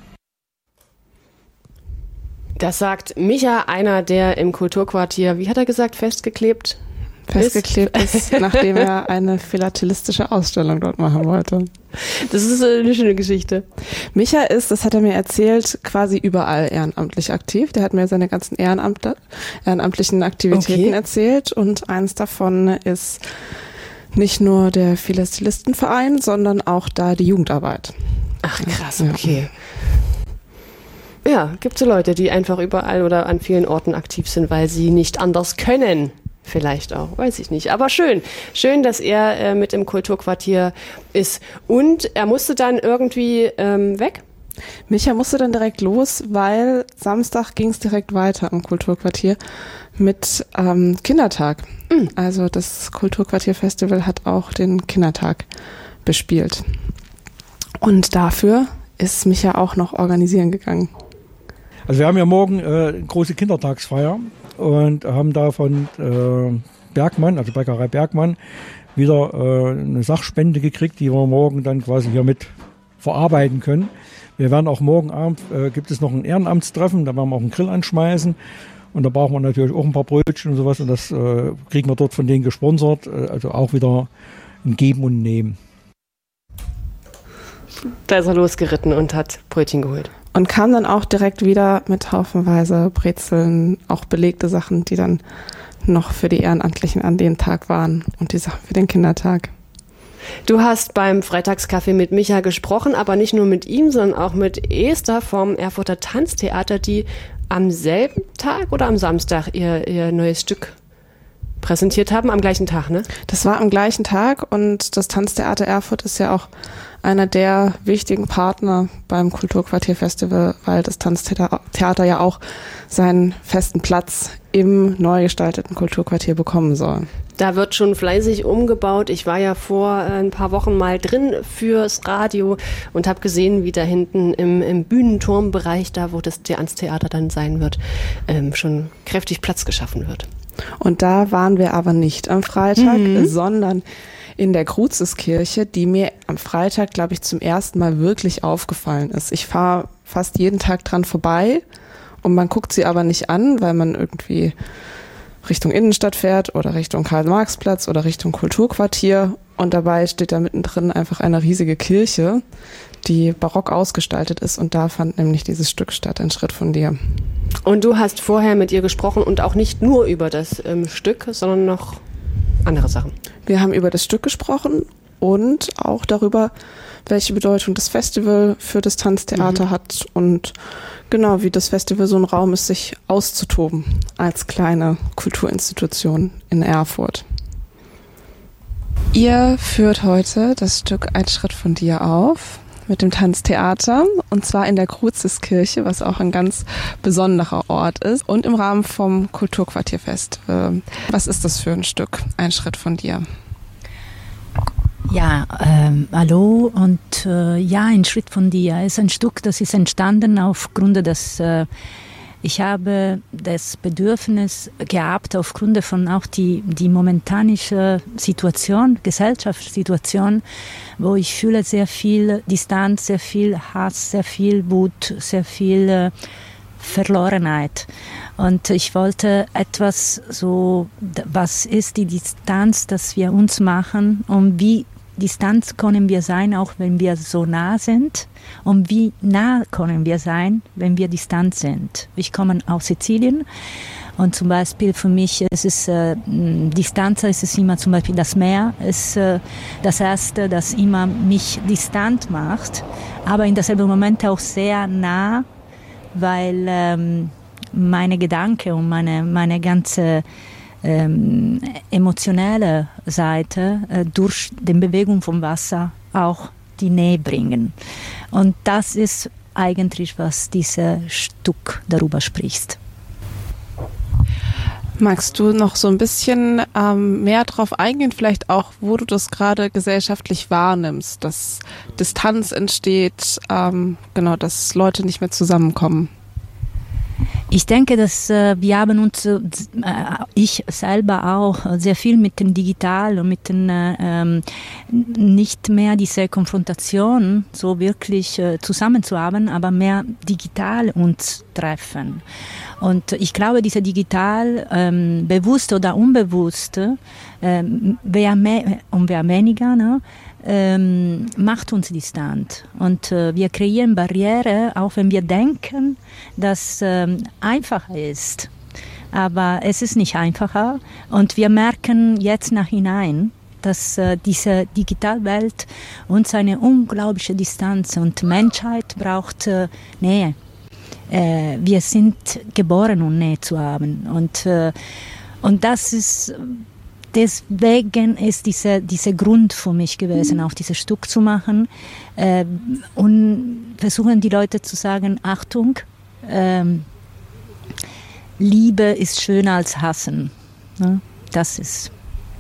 Das sagt Micha, einer, der im Kulturquartier, wie hat er gesagt, festgeklebt Festgeklebt ist, ist nachdem er eine philatelistische Ausstellung dort machen wollte. Das ist eine schöne Geschichte. Micha ist, das hat er mir erzählt, quasi überall ehrenamtlich aktiv. Der hat mir seine ganzen Ehrenamte, ehrenamtlichen Aktivitäten okay. erzählt und eins davon ist nicht nur der Philatelistenverein, sondern auch da die Jugendarbeit. Ach krass, okay. Ja, ja, gibt so Leute, die einfach überall oder an vielen Orten aktiv sind, weil sie nicht anders können. Vielleicht auch, weiß ich nicht. Aber schön, schön, dass er äh, mit im Kulturquartier ist. Und er musste dann irgendwie ähm, weg? Micha musste dann direkt los, weil Samstag ging es direkt weiter im Kulturquartier mit ähm, Kindertag. Mhm. Also das Kulturquartier-Festival hat auch den Kindertag bespielt. Und dafür ist Micha auch noch organisieren gegangen. Also wir haben ja morgen äh, eine große Kindertagsfeier und haben da von äh, Bergmann, also Bäckerei Bergmann, wieder äh, eine Sachspende gekriegt, die wir morgen dann quasi hier mit verarbeiten können. Wir werden auch morgen Abend, äh, gibt es noch ein Ehrenamtstreffen, da werden wir auch einen Grill anschmeißen und da brauchen wir natürlich auch ein paar Brötchen und sowas und das äh, kriegen wir dort von denen gesponsert, äh, also auch wieder ein Geben und Nehmen. Da ist er losgeritten und hat Brötchen geholt. Und kam dann auch direkt wieder mit haufenweise Brezeln, auch belegte Sachen, die dann noch für die Ehrenamtlichen an dem Tag waren und die Sachen für den Kindertag. Du hast beim Freitagskaffee mit Micha gesprochen, aber nicht nur mit ihm, sondern auch mit Esther vom Erfurter Tanztheater, die am selben Tag oder am Samstag ihr, ihr neues Stück präsentiert haben, am gleichen Tag, ne? Das war am gleichen Tag und das Tanztheater Erfurt ist ja auch einer der wichtigen Partner beim Kulturquartier-Festival, weil das Tanztheater ja auch seinen festen Platz im neu gestalteten Kulturquartier bekommen soll. Da wird schon fleißig umgebaut. Ich war ja vor ein paar Wochen mal drin fürs Radio und habe gesehen, wie da hinten im, im Bühnenturmbereich, da wo das Tanztheater dann sein wird, ähm, schon kräftig Platz geschaffen wird. Und da waren wir aber nicht am Freitag, mhm. sondern in der Kruzeskirche, die mir am Freitag, glaube ich, zum ersten Mal wirklich aufgefallen ist. Ich fahre fast jeden Tag dran vorbei und man guckt sie aber nicht an, weil man irgendwie Richtung Innenstadt fährt oder Richtung Karl-Marx-Platz oder Richtung Kulturquartier und dabei steht da mittendrin einfach eine riesige Kirche, die barock ausgestaltet ist und da fand nämlich dieses Stück statt, ein Schritt von dir. Und du hast vorher mit ihr gesprochen und auch nicht nur über das ähm, Stück, sondern noch andere Sachen. Wir haben über das Stück gesprochen und auch darüber, welche Bedeutung das Festival für das Tanztheater mhm. hat und genau, wie das Festival so ein Raum ist, sich auszutoben als kleine Kulturinstitution in Erfurt. Ihr führt heute das Stück Ein Schritt von dir auf mit dem Tanztheater und zwar in der Kruzeskirche, was auch ein ganz besonderer Ort ist und im Rahmen vom Kulturquartierfest. Was ist das für ein Stück, Ein Schritt von dir? Ja, ähm, hallo und äh, ja, Ein Schritt von dir ist ein Stück, das ist entstanden aufgrund des, äh, ich habe das Bedürfnis gehabt, aufgrund von auch die, die momentanische Situation, Gesellschaftssituation, wo ich fühle sehr viel Distanz, sehr viel Hass, sehr viel Wut, sehr viel äh, Verlorenheit. Und ich wollte etwas so, was ist die Distanz, dass wir uns machen und wie Distanz können wir sein, auch wenn wir so nah sind und wie nah können wir sein, wenn wir distant sind. Ich komme aus Sizilien Und zum Beispiel für mich ist es, äh, Distanz ist es immer zum Beispiel das Meer, ist äh, das Erste, das immer mich distant macht, aber in derselben Moment auch sehr nah, weil ähm, meine Gedanken und meine, meine ganze ähm, emotionelle Seite äh, durch die Bewegung vom Wasser auch die Nähe bringen. Und das ist eigentlich, was dieses Stück darüber spricht. Magst du noch so ein bisschen ähm, mehr drauf eingehen, vielleicht auch, wo du das gerade gesellschaftlich wahrnimmst, dass Distanz entsteht, ähm, genau, dass Leute nicht mehr zusammenkommen? Ich denke, dass äh, wir haben uns, äh, ich selber auch, sehr viel mit dem Digital und mit den, äh, nicht mehr diese Konfrontation so wirklich äh, zusammen zu haben, aber mehr digital uns treffen. Und ich glaube, diese digital, ähm, bewusst oder unbewusst, ähm, wer mehr und wer weniger, ne, ähm, macht uns distant. Und äh, wir kreieren Barriere, auch wenn wir denken, dass ähm, einfacher ist. Aber es ist nicht einfacher. Und wir merken jetzt nachhinein, dass äh, diese Digitalwelt uns eine unglaubliche Distanz und Menschheit braucht äh, Nähe. Äh, wir sind geboren, um Nähe zu haben. Und, äh, und das ist, deswegen ist dieser diese Grund für mich gewesen, auch dieses Stück zu machen. Äh, und versuchen die Leute zu sagen, Achtung, äh, Liebe ist schöner als Hassen. Ne? Das ist.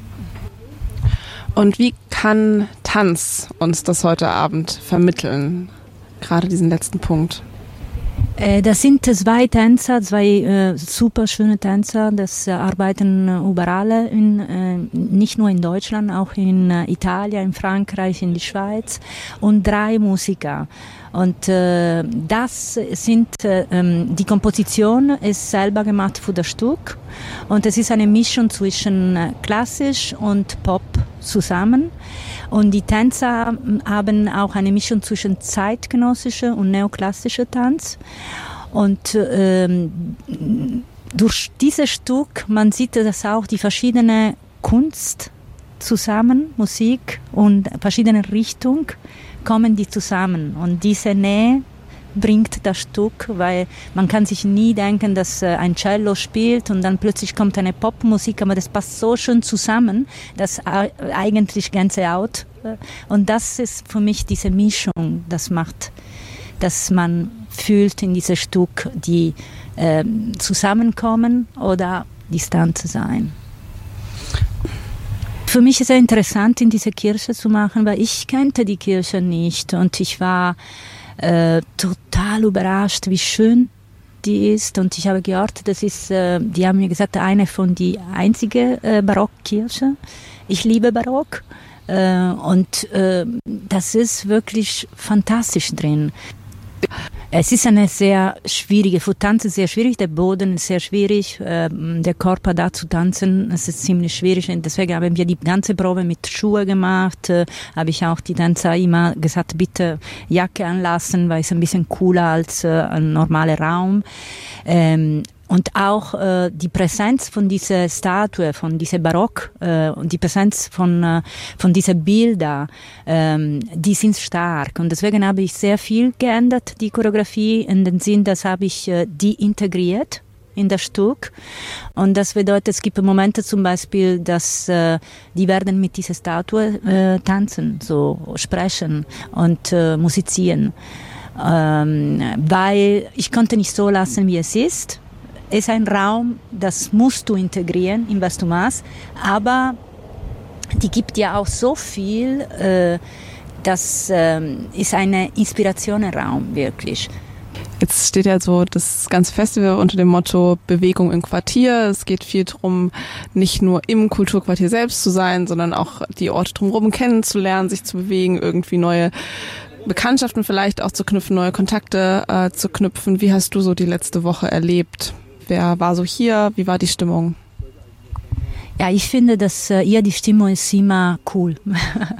Und wie kann Tanz uns das heute Abend vermitteln? Gerade diesen letzten Punkt. Das sind zwei Tänzer, zwei äh, super schöne Tänzer, das äh, arbeiten äh, überall, in, äh, nicht nur in Deutschland, auch in äh, Italien, in Frankreich, in die Schweiz und drei Musiker. Und äh, das sind, äh, die Komposition ist selber gemacht für das Stück und es ist eine Mischung zwischen äh, klassisch und Pop zusammen. Und die Tänzer haben auch eine Mischung zwischen zeitgenössischer und neoklassischer Tanz. Und ähm, durch dieses Stück, man sieht, dass auch die verschiedenen Kunst zusammen, Musik und verschiedene Richtungen, kommen die zusammen. Und diese Nähe bringt das Stück, weil man kann sich nie denken, dass ein Cello spielt und dann plötzlich kommt eine Popmusik, aber das passt so schön zusammen, dass eigentlich Gänsehaut. Und das ist für mich diese Mischung, das macht, dass man fühlt in diesem Stück, die äh, zusammenkommen oder distant sein. Für mich ist es interessant, in diese Kirche zu machen, weil ich kannte die Kirche nicht und ich war Äh, total überrascht, wie schön die ist. Und ich habe gehört, das ist, äh, die haben mir gesagt, eine von die einzige äh, Barockkirche. Ich liebe Barock. Äh, und äh, das ist wirklich fantastisch drin. Es ist eine sehr schwierige, für Tanzen sehr schwierig, der Boden ist sehr schwierig, äh, der Körper da zu tanzen, es ist ziemlich schwierig und deswegen haben wir die ganze Probe mit Schuhe gemacht, äh, habe ich auch die Tänzer immer gesagt, bitte Jacke anlassen, weil es ein bisschen cooler als äh, ein normaler Raum. Ähm, Und auch äh, die Präsenz von dieser Statue, von dieser Barock äh, und die Präsenz von äh, von diesen Bildern, ähm, die sind stark. Und deswegen habe ich sehr viel geändert, die Choreografie, in dem Sinn, dass habe ich äh, die integriert in das Stück. Und das bedeutet, es gibt Momente zum Beispiel, dass äh, die werden mit dieser Statue äh, tanzen, so sprechen und äh, musizieren. Ähm, weil ich konnte nicht so lassen, wie es ist. Es ist ein Raum, das musst du integrieren in was du machst, aber die gibt ja auch so viel, äh, das äh, ist eine Inspirationenraum, wirklich. Jetzt steht ja so das ganze Festival unter dem Motto Bewegung im Quartier. Es geht viel darum, nicht nur im Kulturquartier selbst zu sein, sondern auch die Orte drumherum kennenzulernen, sich zu bewegen, irgendwie neue Bekanntschaften vielleicht auch zu knüpfen, neue Kontakte äh, zu knüpfen. Wie hast du so die letzte Woche erlebt? Wer war so hier? Wie war die Stimmung? Ja, ich finde, dass äh, hier die Stimmung ist immer cool.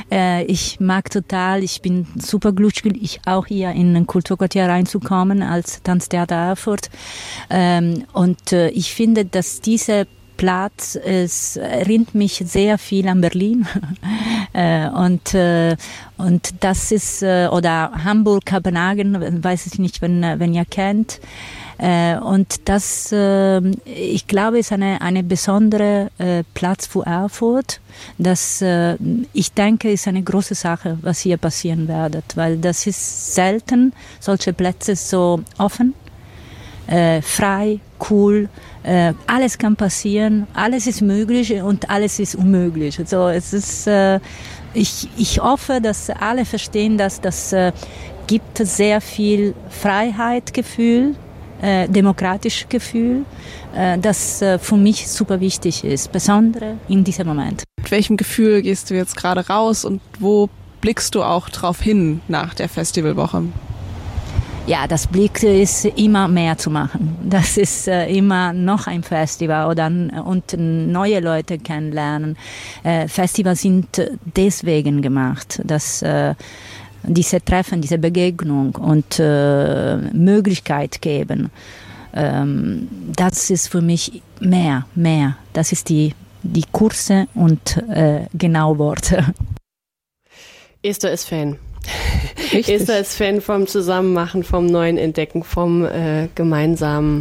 Äh, ich mag total, ich bin super glücklich, auch hier in den Kulturquartier reinzukommen als Tanztheater Erfurt. Ähm, und äh, ich finde, dass diese Platz, es erinnert mich sehr viel an Berlin äh, und äh, und das ist äh, oder Hamburg, Kopenhagen, weiß ich nicht, wenn wenn ihr kennt. Äh, und das, äh, ich glaube, ist eine eine besondere äh, Platz für Erfurt. Das, äh, ich denke, ist eine große Sache, was hier passieren wird, weil das ist selten solche Plätze so offen. Äh, frei, cool, äh, alles kann passieren, alles ist möglich und alles ist unmöglich. Also es ist, äh, ich, ich hoffe, dass alle verstehen, dass das äh, gibt sehr viel Freiheitsgefühl, äh, demokratisches Gefühl, äh, das äh, für mich super wichtig ist, besonders in diesem Moment. Mit welchem Gefühl gehst du jetzt gerade raus und wo blickst du auch drauf hin nach der Festivalwoche? Ja, das Blick ist immer mehr zu machen. Das ist äh, immer noch ein Festival oder, und neue Leute kennenlernen. Äh, Festivals sind deswegen gemacht, dass äh, diese Treffen, diese Begegnung und äh, Möglichkeit geben. Ähm, das ist für mich mehr, mehr. Das ist die, die Kurse und äh, genau Worte. Esther ist Fan. Richtig. Esther ist Fan vom Zusammenmachen, vom neuen Entdecken, vom äh, gemeinsamen.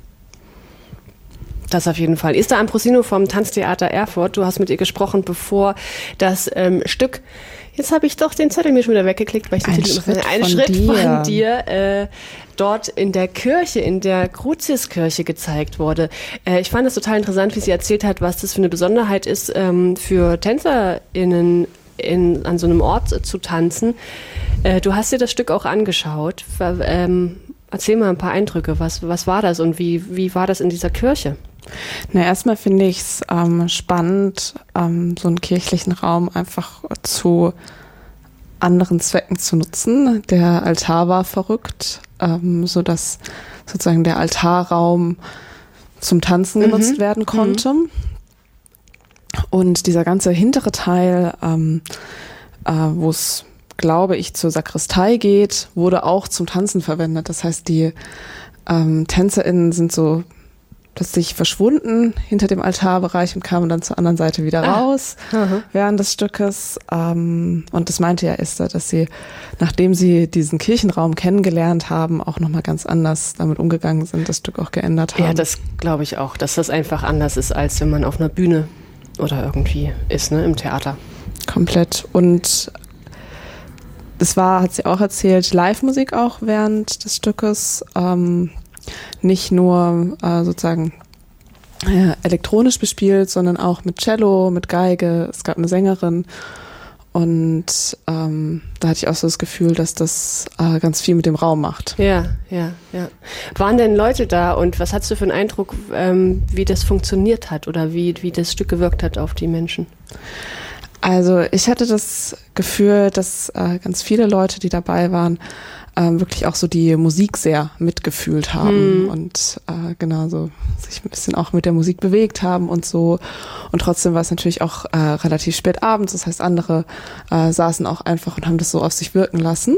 Das auf jeden Fall. Esther Ambrosino vom Tanztheater Erfurt. Du hast mit ihr gesprochen, bevor das ähm, Stück. Jetzt habe ich doch den Zettel mir schon wieder weggeklickt, weil ich den Ein Titel Schritt Ein von Schritt dir. von dir äh, dort in der Kirche, in der Cruciuskirche gezeigt wurde. Äh, ich fand das total interessant, wie sie erzählt hat, was das für eine Besonderheit ist, ähm, für TänzerInnen in, an so einem Ort zu tanzen. Äh, du hast dir das Stück auch angeschaut. Ver, ähm, erzähl mal ein paar Eindrücke. Was, was war das und wie, wie war das in dieser Kirche? Na, erstmal finde ich es ähm, spannend, ähm, so einen kirchlichen Raum einfach zu anderen Zwecken zu nutzen. Der Altar war verrückt, ähm, sodass sozusagen der Altarraum zum Tanzen Mhm. genutzt werden konnte. Mhm. Und dieser ganze hintere Teil, ähm, äh, wo es, glaube ich, zur Sakristei geht, wurde auch zum Tanzen verwendet. Das heißt, die ähm, TänzerInnen sind so plötzlich verschwunden hinter dem Altarbereich und kamen dann zur anderen Seite wieder Ah. raus Aha. während des Stückes. Ähm, und das meinte ja Esther, dass sie, nachdem sie diesen Kirchenraum kennengelernt haben, auch nochmal ganz anders damit umgegangen sind, das Stück auch geändert haben. Ja, das glaube ich auch, dass das einfach anders ist, als wenn man auf einer Bühne oder irgendwie ist, ne, im Theater. Komplett. Und es war, hat sie auch erzählt, Live-Musik auch während des Stückes. Ähm, nicht nur äh, sozusagen ja, elektronisch bespielt, sondern auch mit Cello, mit Geige. Es gab eine Sängerin. Und ähm, da hatte ich auch so das Gefühl, dass das äh, ganz viel mit dem Raum macht. Ja, ja, ja. Waren denn Leute da und was hast du für einen Eindruck, ähm, wie das funktioniert hat oder wie, wie das Stück gewirkt hat auf die Menschen? Also ich hatte das Gefühl, dass äh, ganz viele Leute, die dabei waren, ähm, wirklich auch so die Musik sehr mitgefühlt haben Mhm. und äh, genau so sich ein bisschen auch mit der Musik bewegt haben und so. Und trotzdem war es natürlich auch äh, relativ spät abends. Das heißt, andere äh, saßen auch einfach und haben das so auf sich wirken lassen.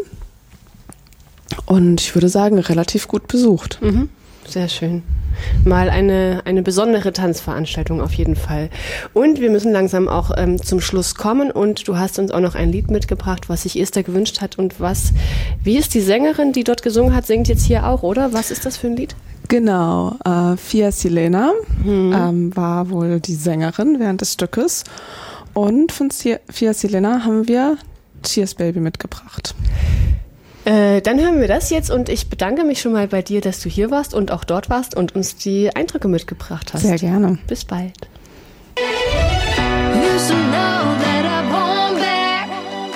Und ich würde sagen, relativ gut besucht. Mhm. Sehr schön. Mal eine, eine besondere Tanzveranstaltung auf jeden Fall. Und wir müssen langsam auch ähm, zum Schluss kommen und du hast uns auch noch ein Lied mitgebracht, was sich Esther gewünscht hat und was, wie ist die Sängerin, die dort gesungen hat, singt jetzt hier auch, oder? Was ist das für ein Lied? Genau, äh, Fia Silena Mhm. ähm, war wohl die Sängerin während des Stückes. Und von Sia- Fia Silena haben wir Cheers Baby mitgebracht. Äh, dann hören wir das jetzt und ich bedanke mich schon mal bei dir, dass du hier warst und auch dort warst und uns die Eindrücke mitgebracht hast. Sehr gerne. Bis bald. You should know that I won't back.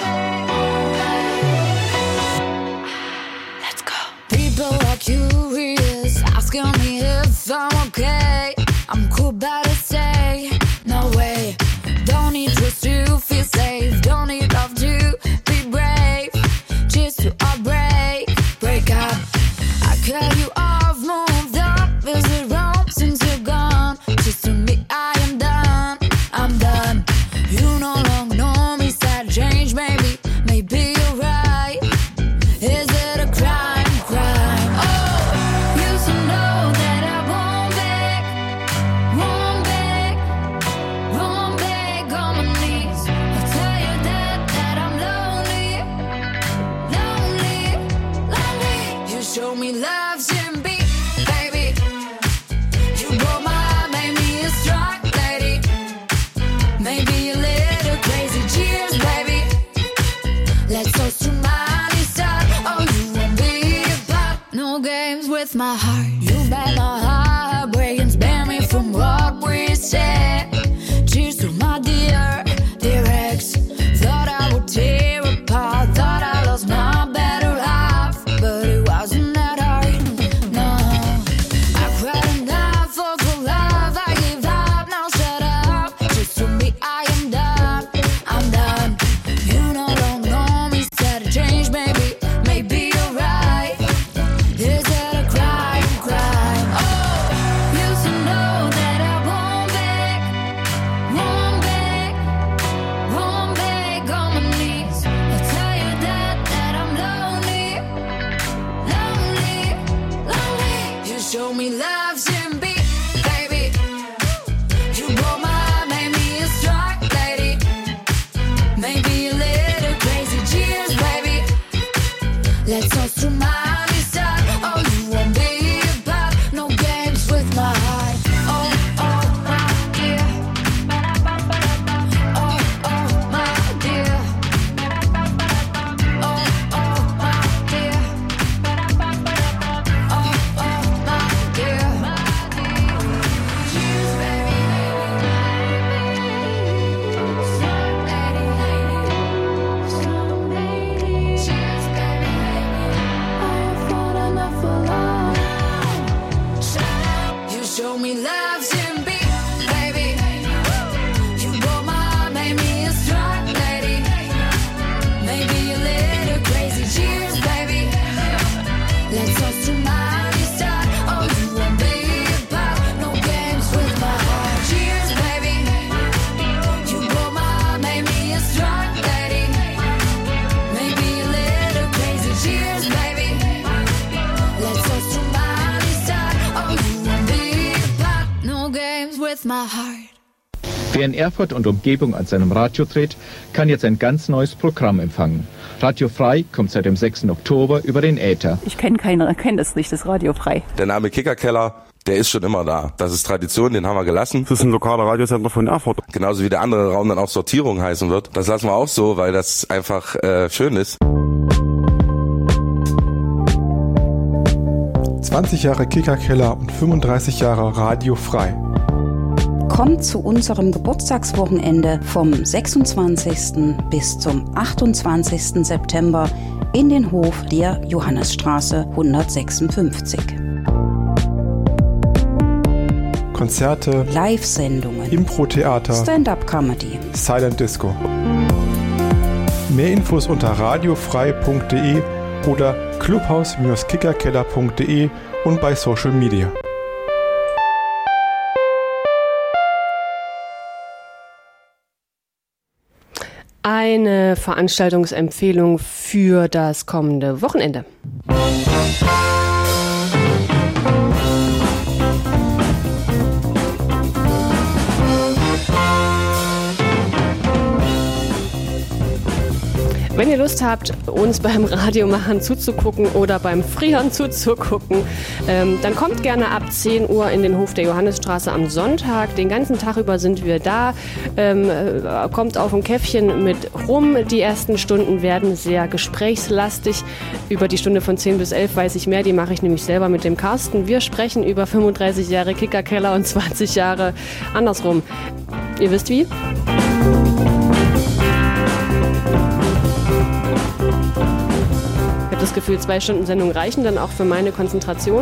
Let's go. People are curious, asking me if I'm okay. I'm cool, but I say no way. Don't need trust to feel safe. Don't need love to be brave. Cheers to our break, break up. I cut you off, moved up. Is it wrong since you're gone? Just to me, I am done. I'm done. You no longer know me, sad change. maybe you're right. Is it a crime, crime? Oh, used to know that I won't beg, won't beg, won't beg on my knees. I'll tell you that, that I'm lonely, lonely, lonely. You show me love shouldn't be, baby. You broke my heart, made me a strong lady. Maybe a little crazy, cheers, baby. Let's toast to my start. Oh, you won't be about no games with my heart. You bet my heart breaking, spare me from what we said. Cheers to my dear, dear ex. Thought I would tear apart, thought I lost my better half, but it wasn't that hard. No, I cried enough for for love. I gave up, now shut up. Just to me, I am done. I'm done. You no longer know me, said to change, maybe, maybe you're right. Is it a crime, crime? Oh, used to know that I won't beg, won't beg, won't beg on my knees. I'll tell you that, that I'm lonely, lonely, lonely. You show me love shouldn't be, baby. You broke my heart, made me a strong lady. Maybe a little crazy, cheers, baby. Let's toast to my start. Oh, you won't be about no games with my heart. Oh, oh, my dear. Oh, oh, my dear. Oh, oh, my dear. Oh, oh, my dear. Cheers, baby. Some lady, some lady. Cheers, baby. I've fought enough for love. You show me love shouldn't be, baby. You broke my heart, made me a strong lady. Maybe a little crazy, cheers, baby. Let's toast to my start. Oh, you won't be about no games with my heart. Cheers, baby. You broke my heart, made me a strong lady. Maybe a little crazy, cheers, baby. Let's toast to my start. Oh, you won't be about no games with my heart. Wer in Erfurt und Umgebung an seinem Radio dreht, kann jetzt ein ganz neues Programm empfangen. Radio Frei kommt seit dem sechsten Oktober über den Äther. Ich kenne keiner, kenne das nicht, das Radio Frei. Der Name Kickerkeller, der ist schon immer da. Das ist Tradition, den haben wir gelassen. Das ist ein lokaler Radiosender von Erfurt. Genauso wie der andere Raum dann auch Sortierung heißen wird. Das lassen wir auch so, weil das einfach äh, schön ist. zwanzig Jahre Kickerkeller und fünfunddreißig Jahre Radio Frei. Kommt zu unserem Geburtstagswochenende vom sechsundzwanzigsten bis zum achtundzwanzigsten September in den Hof der Johannesstraße hundertsechsundfünfzig. Konzerte, Live-Sendungen, Impro-Theater, Stand-up-Comedy, Silent Disco. Mehr Infos unter radiofrei punkt de oder clubhaus kickerkeller punkt de und bei Social Media. Eine Veranstaltungsempfehlung für das kommende Wochenende. Wenn ihr Lust habt, uns beim Radiomachen zuzugucken oder beim Frieren zuzugucken, ähm, dann kommt gerne ab zehn Uhr in den Hof der Johannesstraße am Sonntag. Den ganzen Tag über sind wir da. Ähm, äh, kommt auf ein Käffchen mit rum. Die ersten Stunden werden sehr gesprächslastig. Über die Stunde von zehn bis elf weiß ich mehr. Die mache ich nämlich selber mit dem Carsten. Wir sprechen über fünfunddreißig Jahre Kickerkeller und zwanzig Jahre andersrum. Ihr wisst wie? Ich habe das Gefühl, zwei Stunden Sendung reichen dann auch für meine Konzentration.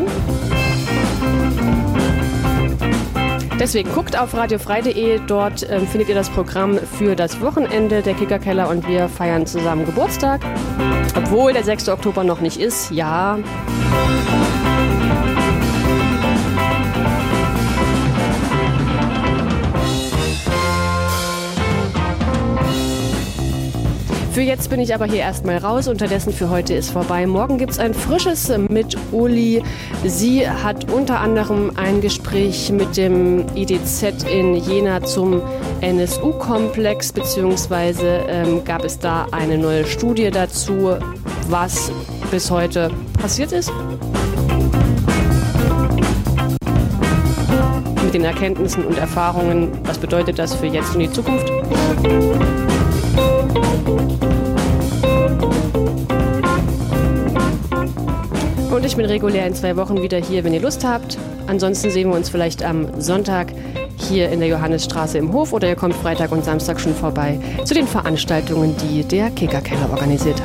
Deswegen guckt auf radiofrei punkt de, dort ähm, findet ihr das Programm für das Wochenende der Kickerkeller und wir feiern zusammen Geburtstag. Obwohl der sechste Oktober noch nicht ist, ja. Für jetzt bin ich aber hier erstmal raus. Unterdessen für heute ist vorbei. Morgen gibt's ein frisches mit Uli. Sie hat unter anderem ein Gespräch mit dem I D Z in Jena zum N S U-Komplex, beziehungsweise ähm, gab es da eine neue Studie dazu, was bis heute passiert ist. Mit den Erkenntnissen und Erfahrungen, was bedeutet das für jetzt und die Zukunft? Und ich bin regulär in zwei Wochen wieder hier, wenn ihr Lust habt. Ansonsten sehen wir uns vielleicht am Sonntag hier in der Johannisstraße im Hof oder ihr kommt Freitag und Samstag schon vorbei zu den Veranstaltungen, die der Kickerkeller organisiert hat.